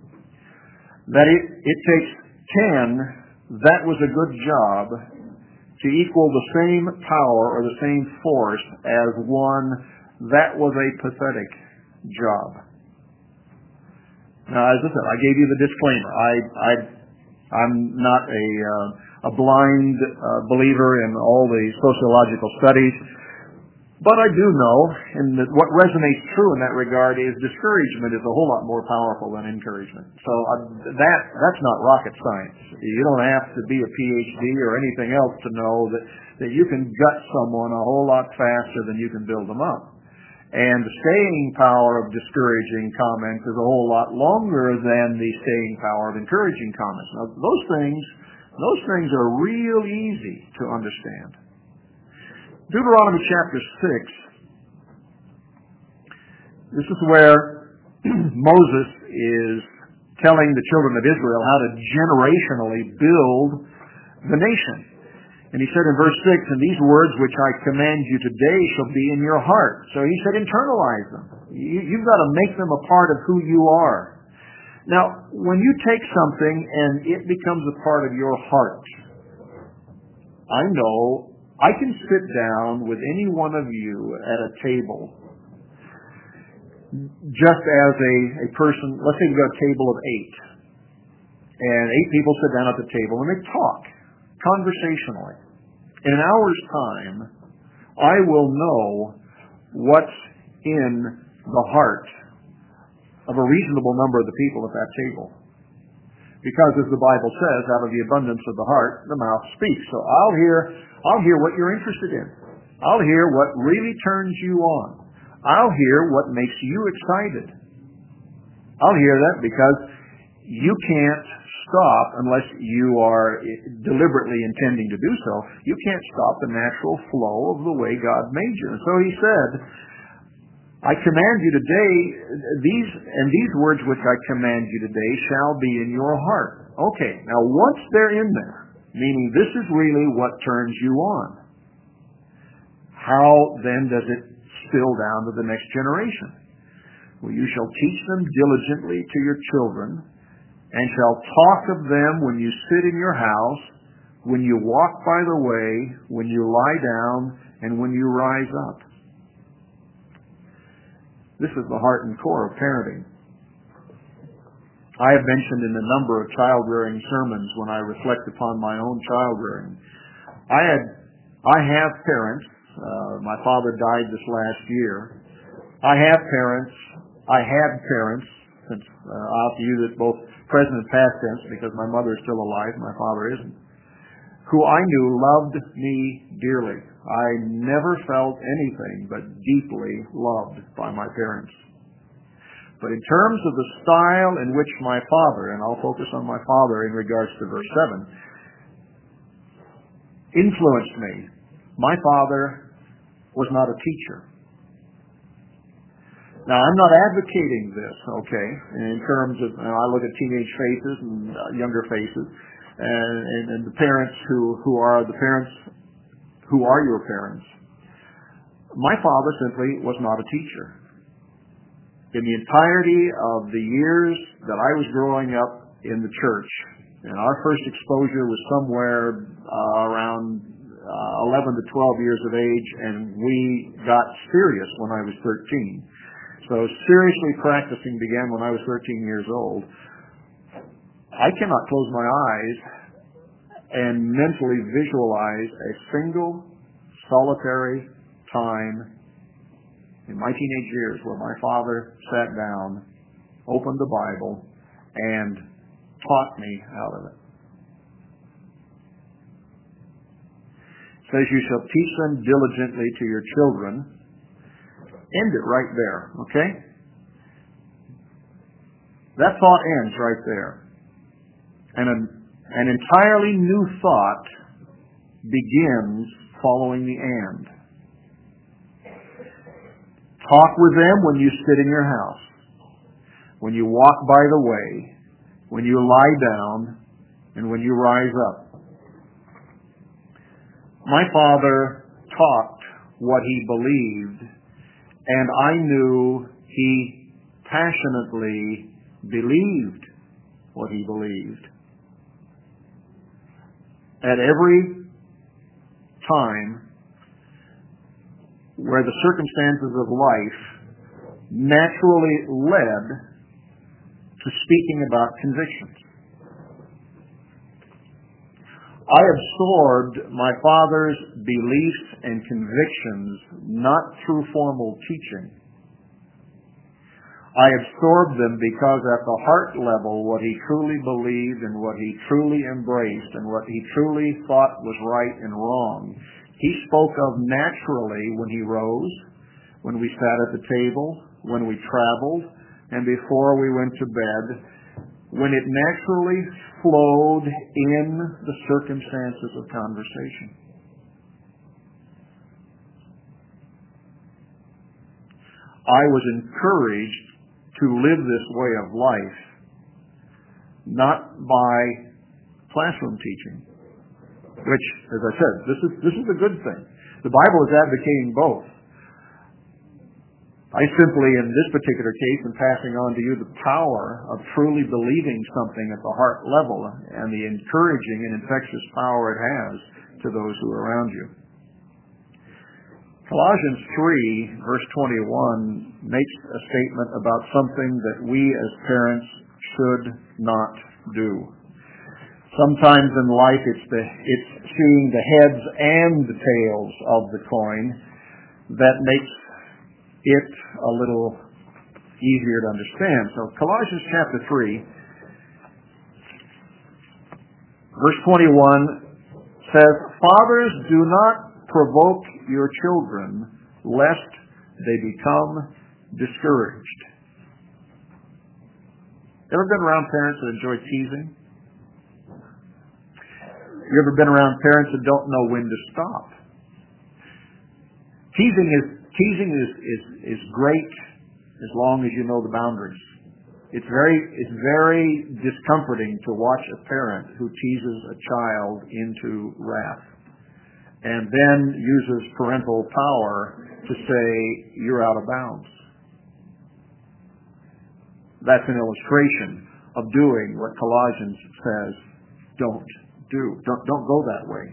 that it takes 10, that was a good job, to equal the same power or the same force as one that was a pathetic job. Now, as I said, I gave you the disclaimer. I'm not a blind believer in all the sociological studies, but I do know, and what resonates true in that regard is discouragement is a whole lot more powerful than encouragement. So that's not rocket science. You don't have to be a PhD or anything else to know that you can gut someone a whole lot faster than you can build them up. And the staying power of discouraging comments is a whole lot longer than the staying power of encouraging comments. Now, those things are real easy to understand. Deuteronomy chapter 6, this is where Moses is telling the children of Israel how to generationally build the nation. And he said in verse 6, "And these words which I command you today shall be in your heart." So he said internalize them. You've got to make them a part of who you are. Now, when you take something and it becomes a part of your heart, I know I can sit down with any one of you at a table, just as a person, let's say we've got a table of 8, and 8 people sit down at the table and they talk conversationally. In an hour's time, I will know what's in the heart of a reasonable number of the people at that table. Because as the Bible says, out of the abundance of the heart, the mouth speaks. So I'll hear what you're interested in. I'll hear what really turns you on. I'll hear what makes you excited. I'll hear that because you can't stop unless you are deliberately intending to do so. You can't stop the natural flow of the way God made you. And so he said, I command you today, these words which I command you today shall be in your heart. Okay, now once they're in there, meaning this is really what turns you on, how then does it spill down to the next generation? Well, you shall teach them diligently to your children, and shall talk of them when you sit in your house, when you walk by the way, when you lie down, and when you rise up. This is the heart and core of parenting. I have mentioned in a number of child-rearing sermons when I reflect upon my own child-rearing. I have parents. My father died this last year. I had parents, since I'll have to use it both present and past tense because my mother is still alive, my father isn't, who I knew loved me dearly. I never felt anything but deeply loved by my parents. But in terms of the style in which my father, and I'll focus on my father in regards to verse 7, influenced me, my father was not a teacher. Now, I'm not advocating this, okay, in terms of, I look at teenage faces and younger faces, and the parents who are your parents. My father simply was not a teacher. In the entirety of the years that I was growing up in the church, and our first exposure was somewhere around 11 to 12 years of age, and we got serious when I was 13. So seriously practicing began when I was 13 years old. I cannot close my eyes and mentally visualize a single solitary time in my teenage years where my father sat down, opened the Bible, and taught me out of it. It says, you shall teach them diligently to your children. End it right there, okay? That thought ends right there. And an entirely new thought begins following the and. Talk with them when you sit in your house, when you walk by the way, when you lie down, and when you rise up. My father talked what he believed, and I knew he passionately believed what he believed. At every time where the circumstances of life naturally led to speaking about convictions. I absorbed my father's beliefs and convictions not through formal teaching. I absorbed them because at the heart level, what he truly believed and what he truly embraced and what he truly thought was right and wrong, he spoke of naturally when he rose, when we sat at the table, when we traveled, and before we went to bed, when it naturally flowed in the circumstances of conversation. I was encouraged to live this way of life, not by classroom teaching, which, as I said, this is a good thing. The Bible is advocating both. I simply, in this particular case, am passing on to you the power of truly believing something at the heart level and the encouraging and infectious power it has to those who are around you. Colossians 3, verse 21, makes a statement about something that we as parents should not do. Sometimes in life it's seeing the heads and the tails of the coin that makes it a little easier to understand. So Colossians chapter 3, verse 21 says, "Fathers, do not provoke your children, lest they become discouraged." Ever been around parents that enjoy teasing? You ever been around parents that don't know when to stop? Teasing is great as long as you know the boundaries. It's very discomforting to watch a parent who teases a child into wrath and then uses parental power to say, "You're out of bounds." That's an illustration of doing what Colossians says don't do. Don't go that way.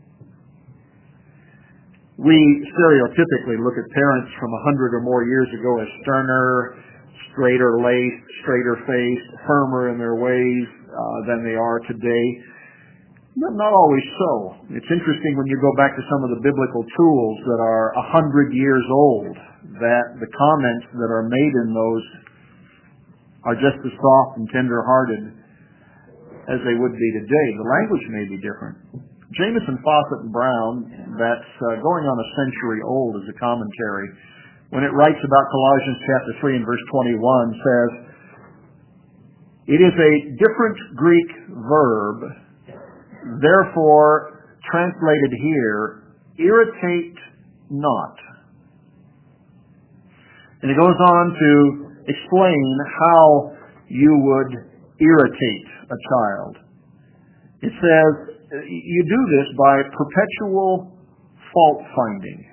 We stereotypically look at parents from 100 or more years ago as sterner, straighter-laced, straighter-faced, firmer in their ways than they are today. Not always so. It's interesting when you go back to some of the biblical tools that are 100 years old, that the comments that are made in those are just as soft and tender-hearted as they would be today. The language may be different. Jamieson, Fausset, and Brown, that's going on a century old as a commentary, when it writes about Colossians chapter 3 and verse 21, says, "It is a different Greek verb, therefore translated here, irritate not." And it goes on to explain how you would irritate a child. It says, you do this by perpetual fault-finding.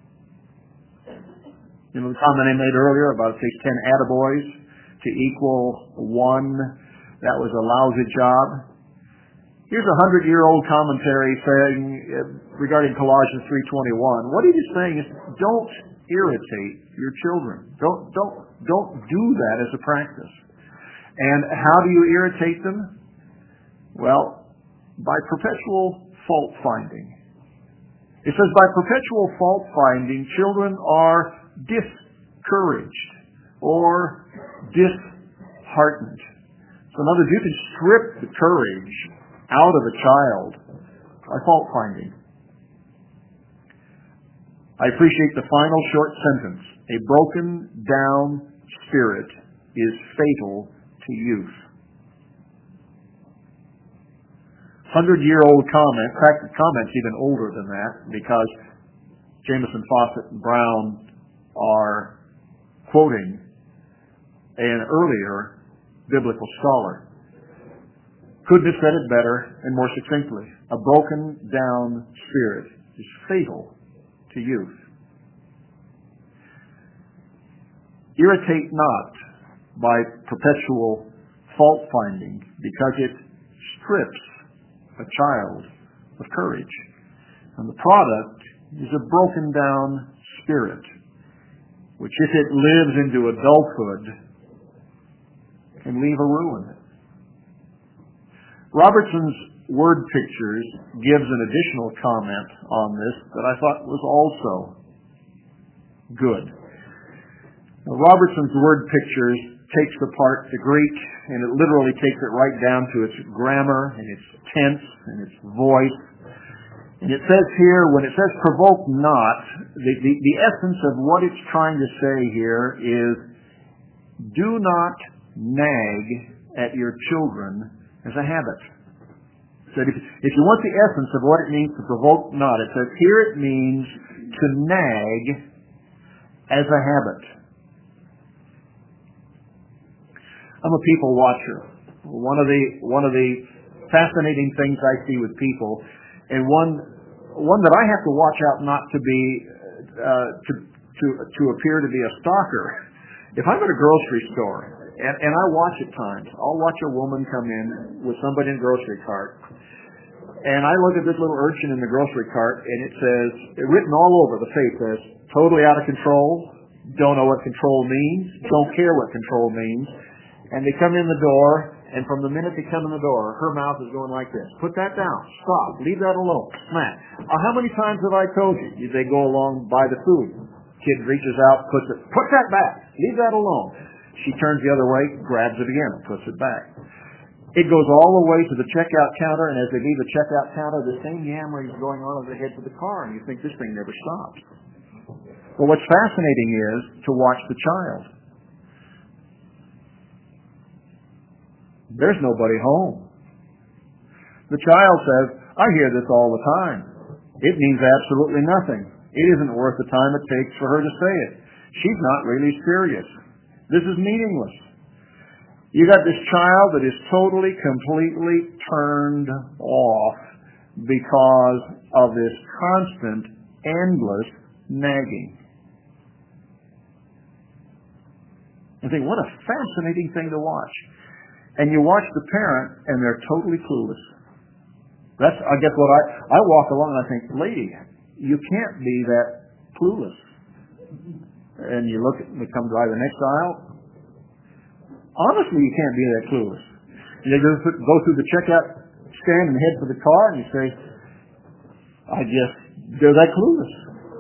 You know the comment I made earlier about it takes 10 attaboys to equal one that was a lousy job? Here's a 100-year-old commentary saying, regarding Colossians 3:21, what it is saying is, don't irritate your children. Don't do that as a practice. And how do you irritate them? Well, by perpetual fault-finding. It says by perpetual fault-finding, children are discouraged or disheartened. So in other words, you can strip the courage out of a child by fault-finding. I appreciate the final short sentence. A broken down spirit is fatal to youth. 100-year-old comment, in fact, the comment's even older than that because Jamieson, Fausset, and Brown are quoting an earlier biblical scholar. Couldn't have said it better and more succinctly. A broken down spirit is fatal to youth. Irritate not by perpetual fault-finding because it strips a child of courage. And the product is a broken down spirit, which if it lives into adulthood, can leave a ruin. Robertson's word pictures gives an additional comment on this that I thought was also good. Now, Robertson's word pictures takes apart the Greek, and it literally takes it right down to its grammar and its tense and its voice. And it says here, when it says provoke not, the essence of what it's trying to say here is do not nag at your children as a habit. So if you want the essence of what it means to provoke not, it says here it means to nag as a habit. I'm a people watcher. One of the fascinating things I see with people, and one that I have to watch out not to be to appear to be a stalker. If I'm at a grocery store and I watch at times, I'll watch a woman come in with somebody in a grocery cart, and I look at this little urchin in the grocery cart, and it says, written all over the face, says, totally out of control, don't know what control means, don't care what control means, and they come in the door. And from the minute they come in the door, her mouth is going like this. Put that down. Stop. Leave that alone. Smack. How many times have I told you? They go along by the food. Kid reaches out, put that back. Leave that alone. She turns the other way, grabs it again, and puts it back. It goes all the way to the checkout counter, and as they leave the checkout counter, the same yammering is going on as they head to the car, and you think this thing never stops. Well, what's fascinating is to watch the child. There's nobody home. The child says, I hear this all the time. It means absolutely nothing. It isn't worth the time it takes for her to say it. She's not really serious. This is meaningless. You got this child that is totally, completely turned off because of this constant, endless nagging. I think, what a fascinating thing to watch. And you watch the parent, and they're totally clueless. That's, I guess, what I walk along and I think, lady, you can't be that clueless. And you look, we come by the next aisle. Honestly, you can't be that clueless. You go through the checkout stand and head for the car, and you say, I guess they're that clueless.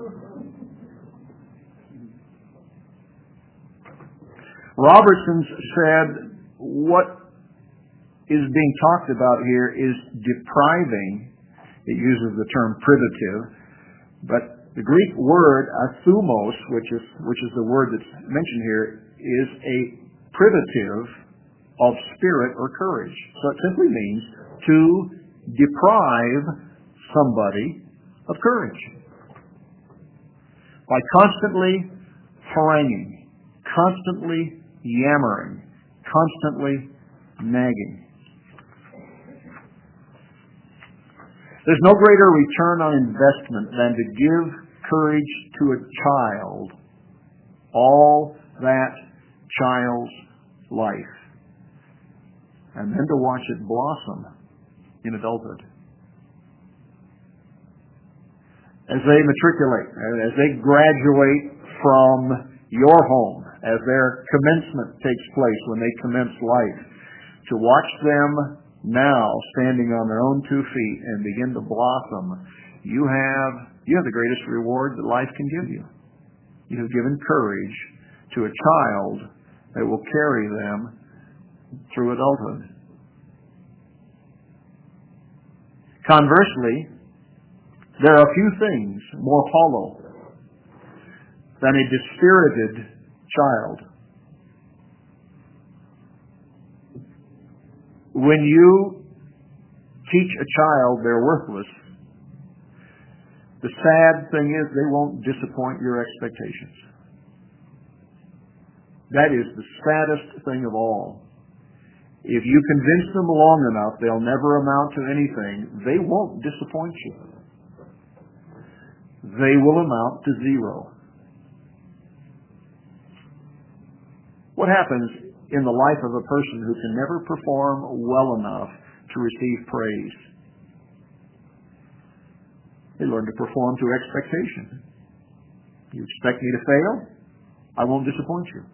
Robertson said, what is being talked about here is depriving. It uses the term privative, but the Greek word athumos, which is the word that's mentioned here, is a privative of spirit or courage. So it simply means to deprive somebody of courage by constantly haranguing, constantly yammering, constantly nagging. There's no greater return on investment than to give courage to a child all that child's life, and then to watch it blossom in adulthood. As they matriculate, as they graduate from your home, as their commencement takes place when they commence life, to watch them now standing on their own 2 feet and begin to blossom, you have the greatest reward that life can give you. You have given courage to a child that will carry them through adulthood. Conversely, there are few things more hollow than a dispirited child. When you teach a child they're worthless, the sad thing is they won't disappoint your expectations. That is the saddest thing of all. If you convince them long enough they'll never amount to anything, they won't disappoint you. They will amount to zero. What happens in the life of a person who can never perform well enough to receive praise? They learn to perform to expectation. You expect me to fail? I won't disappoint you.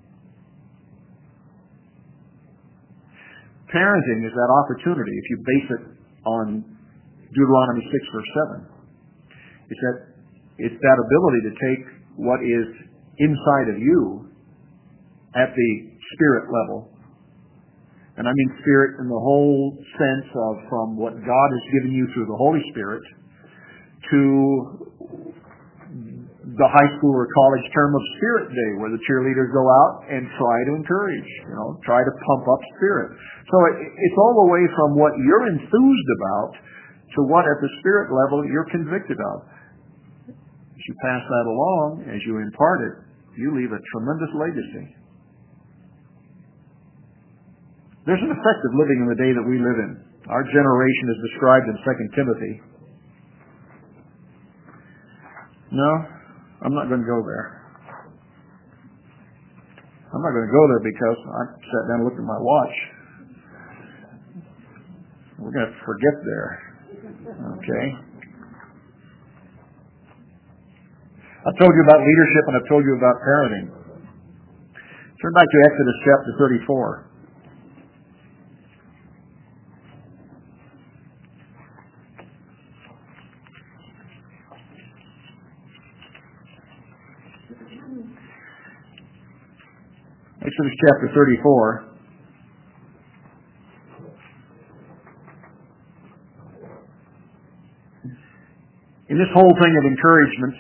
Parenting is that opportunity, if you base it on Deuteronomy 6, verse 7. It's that ability to take what is inside of you at the spirit level. And I mean spirit in the whole sense of from what God has given you through the Holy Spirit to the high school or college term of Spirit Day, where the cheerleaders go out and try to encourage, try to pump up spirit. So it's all the way from what you're enthused about to what at the spirit level you're convicted of. As you pass that along, as you impart it, you leave a tremendous legacy. There's an effect of living in the day that we live in. Our generation is described in 2 Timothy. No, I'm not going to go there. I'm not going to go there because I sat down and looked at my watch. We're going to forget there. Okay? I've told you about leadership and I've told you about parenting. Turn back to Exodus chapter 34. Exodus chapter 34. In this whole thing of encouragement,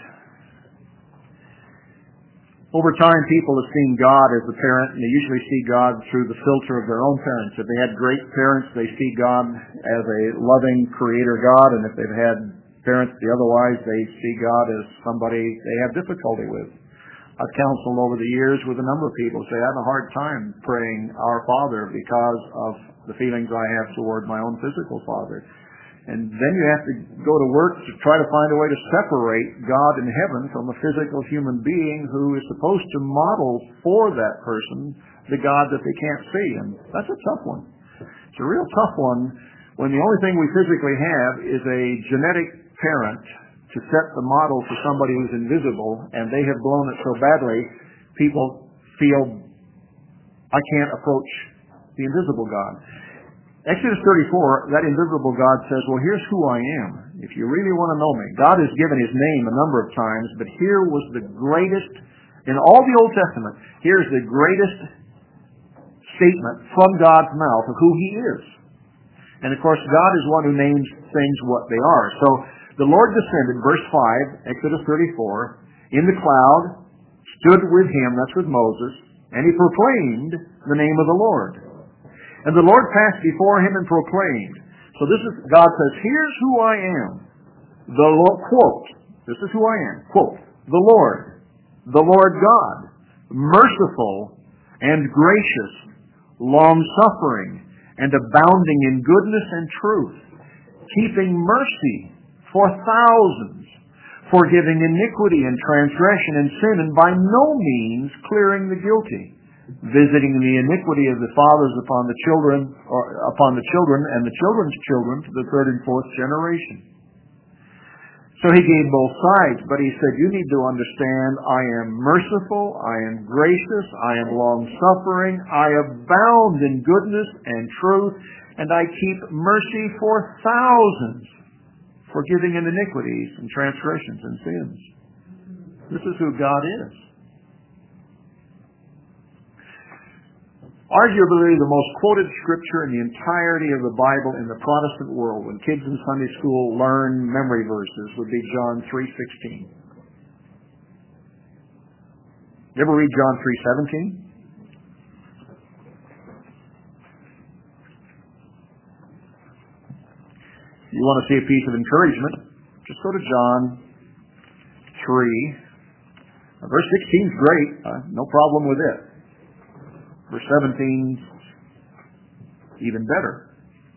over time people have seen God as a parent, and they usually see God through the filter of their own parents. If they had great parents, they see God as a loving creator God, and if they've had parents otherwise, they see God as somebody they have difficulty with. I've counseled over the years with a number of people who say, I have a hard time praying Our Father because of the feelings I have toward my own physical father. And then you have to go to work to try to find a way to separate God in heaven from a physical human being who is supposed to model for that person the God that they can't see. And that's a tough one. It's a real tough one when the only thing we physically have is a genetic parent to set the model for somebody who's invisible, and they have blown it so badly, people feel, I can't approach the invisible God. Exodus 34, that invisible God says, well, here's who I am. If you really want to know me. God has given His name a number of times, but here was the greatest, in all the Old Testament, here's the greatest statement from God's mouth of who He is. And of course, God is one who names things what they are. So, the Lord descended, verse 5, Exodus 34, in the cloud, stood with Him, that's with Moses, and He proclaimed the name of the Lord. And the Lord passed before Him and proclaimed. So this is, God says, here's who I am. The Lord, quote, this is who I am, quote, the Lord God, merciful and gracious, long-suffering, and abounding in goodness and truth, keeping mercy for thousands, forgiving iniquity and transgression and sin, and by no means clearing the guilty, visiting the iniquity of the fathers upon the children, and the children's children to the third and fourth generation. So He gave both sides, but He said, you need to understand, I am merciful, I am gracious, I am long-suffering, I abound in goodness and truth, and I keep mercy for thousands, forgiving in iniquities and transgressions and sins. This is who God is. Arguably the most quoted scripture in the entirety of the Bible in the Protestant world, when kids in Sunday school learn memory verses, would be John 3:16. You ever read John 3:17? You want to see a piece of encouragement, just go to John 3. Verse 16 is great. No problem with it. Verse 17 even better.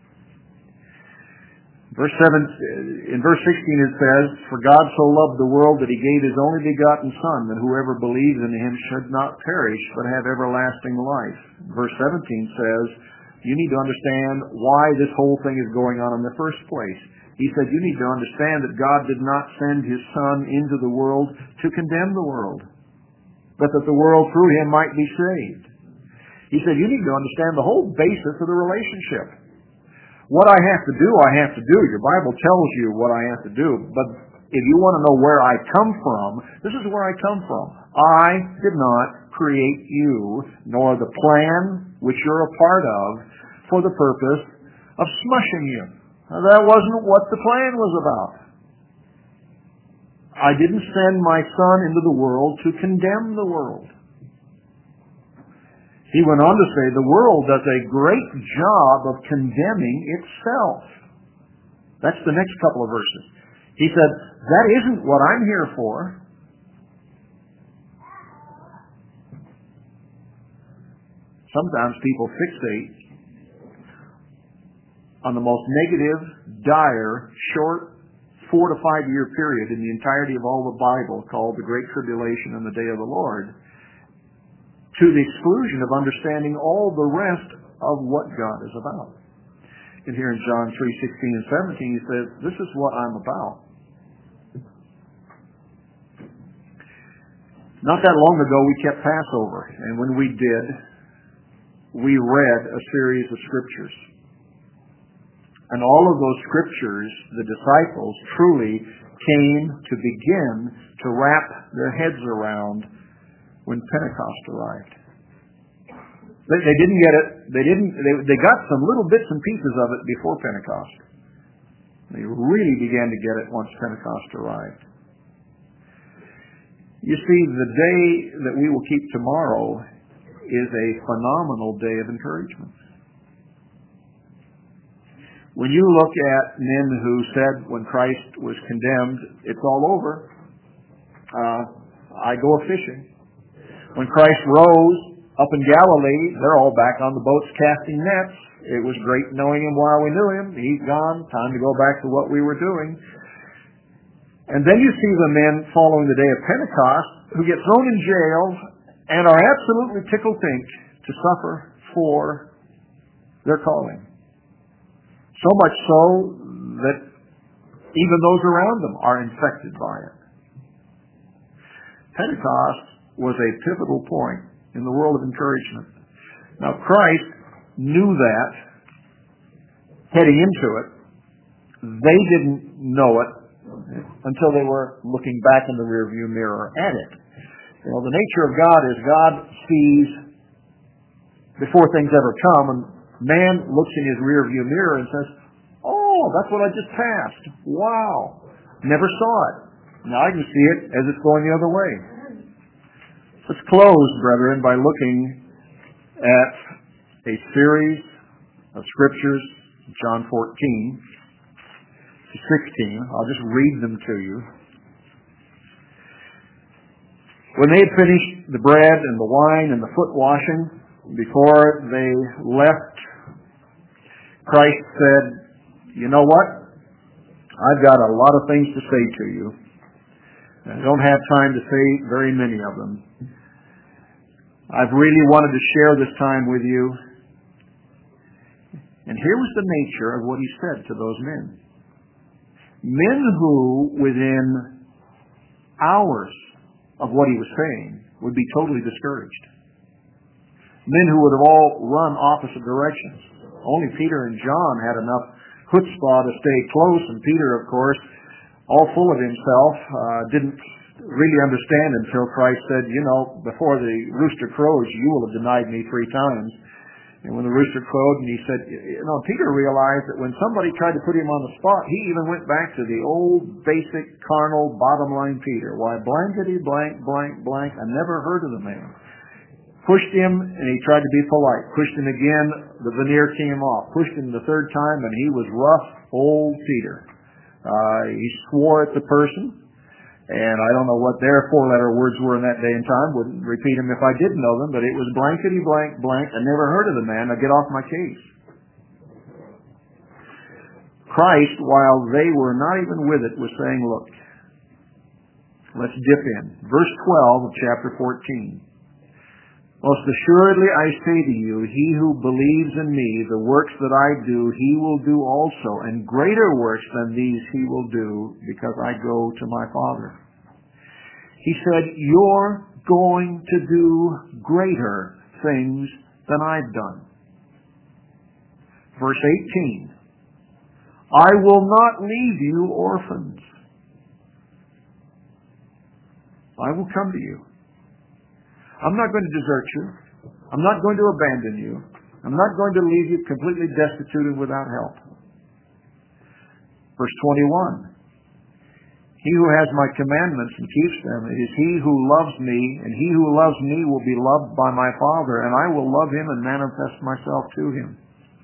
In verse 16 it says, For God so loved the world that He gave His only begotten Son, that whoever believes in Him should not perish, but have everlasting life. Verse 17 says, you need to understand why this whole thing is going on in the first place. He said, you need to understand that God did not send His Son into the world to condemn the world, but that the world through Him might be saved. He said, you need to understand the whole basis of the relationship. What I have to do, I have to do. Your Bible tells you what I have to do. But if you want to know where I come from, this is where I come from. I did not create you, nor the plan which you're a part of, for the purpose of smushing you. Now, that wasn't what the plan was about. I didn't send my Son into the world to condemn the world. He went on to say, the world does a great job of condemning itself. That's the next couple of verses. He said, that isn't what I'm here for. Sometimes people fixate on the most negative, dire, short 4 to 5 year period in the entirety of all the Bible called the Great Tribulation and the Day of the Lord, to the exclusion of understanding all the rest of what God is about. And here in John 3:16 and 17, he says, this is what I'm about. Not that long ago, we kept Passover, and when we did, we read a series of scriptures. And all of those scriptures, the disciples truly came to begin to wrap their heads around when Pentecost arrived. They didn't get it. They got some little bits and pieces of it before Pentecost. They really began to get it once Pentecost arrived. You see, the day that we will keep tomorrow is a phenomenal day of encouragement. When you look at men who said when Christ was condemned, it's all over, I go a-fishing. When Christ rose up in Galilee, they're all back on the boats casting nets. It was great knowing Him while we knew Him. He's gone. Time to go back to what we were doing. And then you see the men following the day of Pentecost who get thrown in jail and are absolutely tickled pink to suffer for their calling. So much so that even those around them are infected by it. Pentecost was a pivotal point in the world of encouragement. Now, Christ knew that heading into it. They didn't know it until they were looking back in the rearview mirror at it. You know, the nature of God is God sees before things ever come, and man looks in his rearview mirror and says, oh, that's what I just passed. Wow. Never saw it. Now I can see it as it's going the other way. Let's close, brethren, by looking at a series of scriptures, John 14 to 16. I'll just read them to you. When they had finished the bread and the wine and the foot washing, before they left, Christ said, you know what? I've got a lot of things to say to you. I don't have time to say very many of them. I've really wanted to share this time with you. And here was the nature of what He said to those men. Men who, within hours of what He was saying, would be totally discouraged. Men who would have all run opposite directions. Only Peter and John had enough chutzpah to stay close, and Peter, of course, all full of himself, didn't really understand until Christ said, you know, before the rooster crows, you will have denied me 3 times. And when the rooster crowed, and he said, you know, Peter realized that when somebody tried to put him on the spot, he even went back to the old, basic, carnal, bottom-line Peter. Why, blankety, blank, blank, blank, I never heard of the man. Pushed him, and he tried to be polite. Pushed him again, the veneer came off. Pushed him the 3rd time, and he was rough, old Peter. He swore at the person, and I don't know what their 4-letter words were in that day and time. Wouldn't repeat them if I did know them, but it was blankety blank blank. I never heard of the man. Now get off my case. Christ, while they were not even with it, was saying, look, let's dip in. Verse 12 of chapter 14. Most assuredly I say to you, he who believes in me, the works that I do, he will do also, and greater works than these he will do, because I go to my Father. He said, you're going to do greater things than I've done. Verse 18, I will not leave you orphans. I will come to you. I'm not going to desert you. I'm not going to abandon you. I'm not going to leave you completely destitute and without help. Verse 21. He who has my commandments and keeps them, it is he who loves me, and he who loves me will be loved by my Father, and I will love him and manifest myself to him.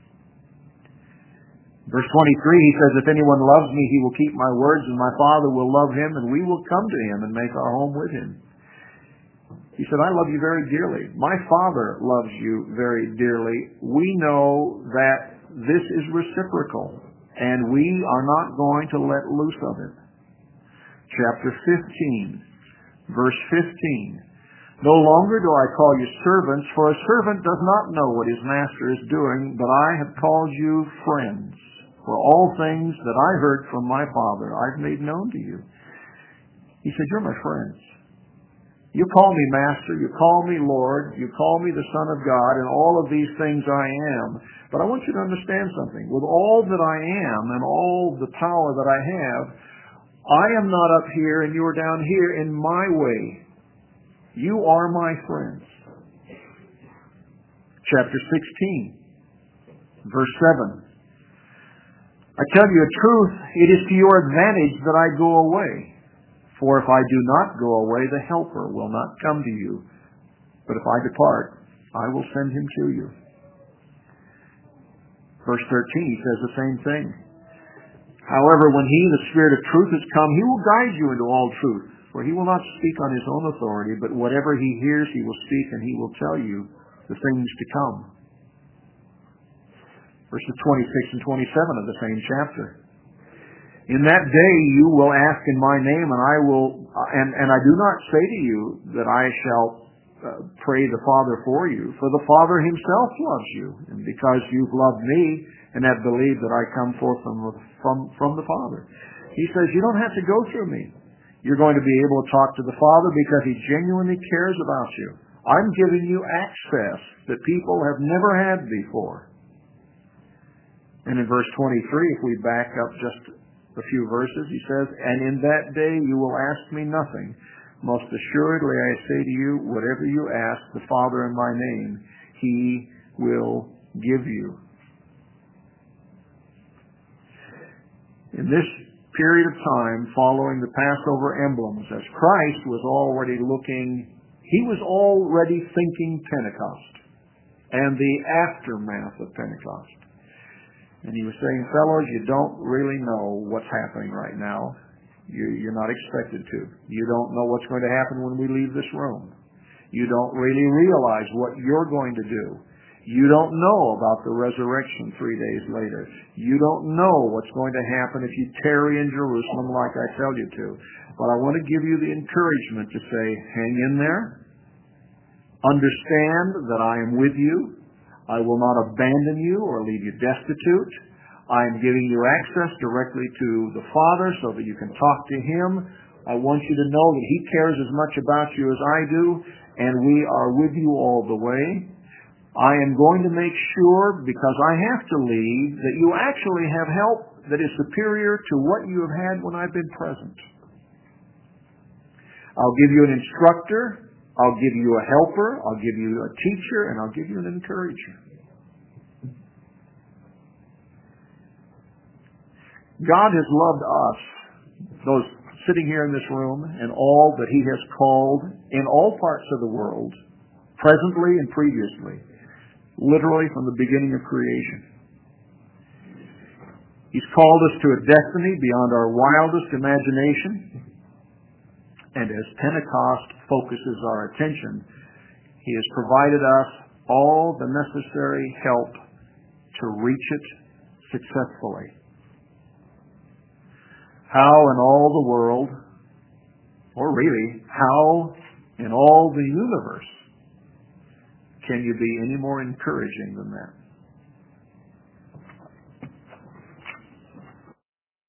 Verse 23, he says, if anyone loves me, he will keep my words, and my Father will love him, and we will come to him and make our home with him. He said, I love you very dearly. My Father loves you very dearly. We know that this is reciprocal, and we are not going to let loose of it. Chapter 15, verse 15. No longer do I call you servants, for a servant does not know what his master is doing, but I have called you friends. For all things that I heard from my Father, I've made known to you. He said, you're my friends. You call me Master, you call me Lord, you call me the Son of God, and all of these things I am. But I want you to understand something. With all that I am and all the power that I have, I am not up here and you are down here in my way. You are my friends. Chapter 16, verse 7. I tell you a truth, it is to your advantage that I go away. For if I do not go away, the Helper will not come to you. But if I depart, I will send him to you. Verse 13, he says the same thing. However, when he, the Spirit of truth, has come, he will guide you into all truth. For he will not speak on his own authority, but whatever he hears, he will speak, and he will tell you the things to come. Verses 26 and 27 of the same chapter. In that day you will ask in my name, and I will, and I do not say to you that I shall pray the Father for you, for the Father himself loves you, and because you've loved me and have believed that I come forth from the Father. He says, you don't have to go through me. You're going to be able to talk to the Father because he genuinely cares about you. I'm giving you access that people have never had before. And in verse 23, if we back up just a few verses, he says, and in that day you will ask me nothing. Most assuredly I say to you, whatever you ask the Father in my name, he will give you. In this period of time following the Passover emblems, as Christ was already he was already thinking Pentecost and the aftermath of Pentecost. And he was saying, fellows, you don't really know what's happening right now. You're not expected to. You don't know what's going to happen when we leave this room. You don't really realize what you're going to do. You don't know about the resurrection 3 days later. You don't know what's going to happen if you tarry in Jerusalem like I tell you to. But I want to give you the encouragement to say, hang in there. Understand that I am with you. I will not abandon you or leave you destitute. I am giving you access directly to the Father so that you can talk to him. I want you to know that he cares as much about you as I do, and we are with you all the way. I am going to make sure, because I have to leave, that you actually have help that is superior to what you have had when I've been present. I'll give you an instructor. I'll give you a helper, I'll give you a teacher, and I'll give you an encourager. God has loved us, those sitting here in this room, and all that he has called in all parts of the world, presently and previously, literally from the beginning of creation. He's called us to a destiny beyond our wildest imagination. And as Pentecost focuses our attention, he has provided us all the necessary help to reach it successfully. How in all the world, or really, how in all the universe, Can you be any more encouraging than that?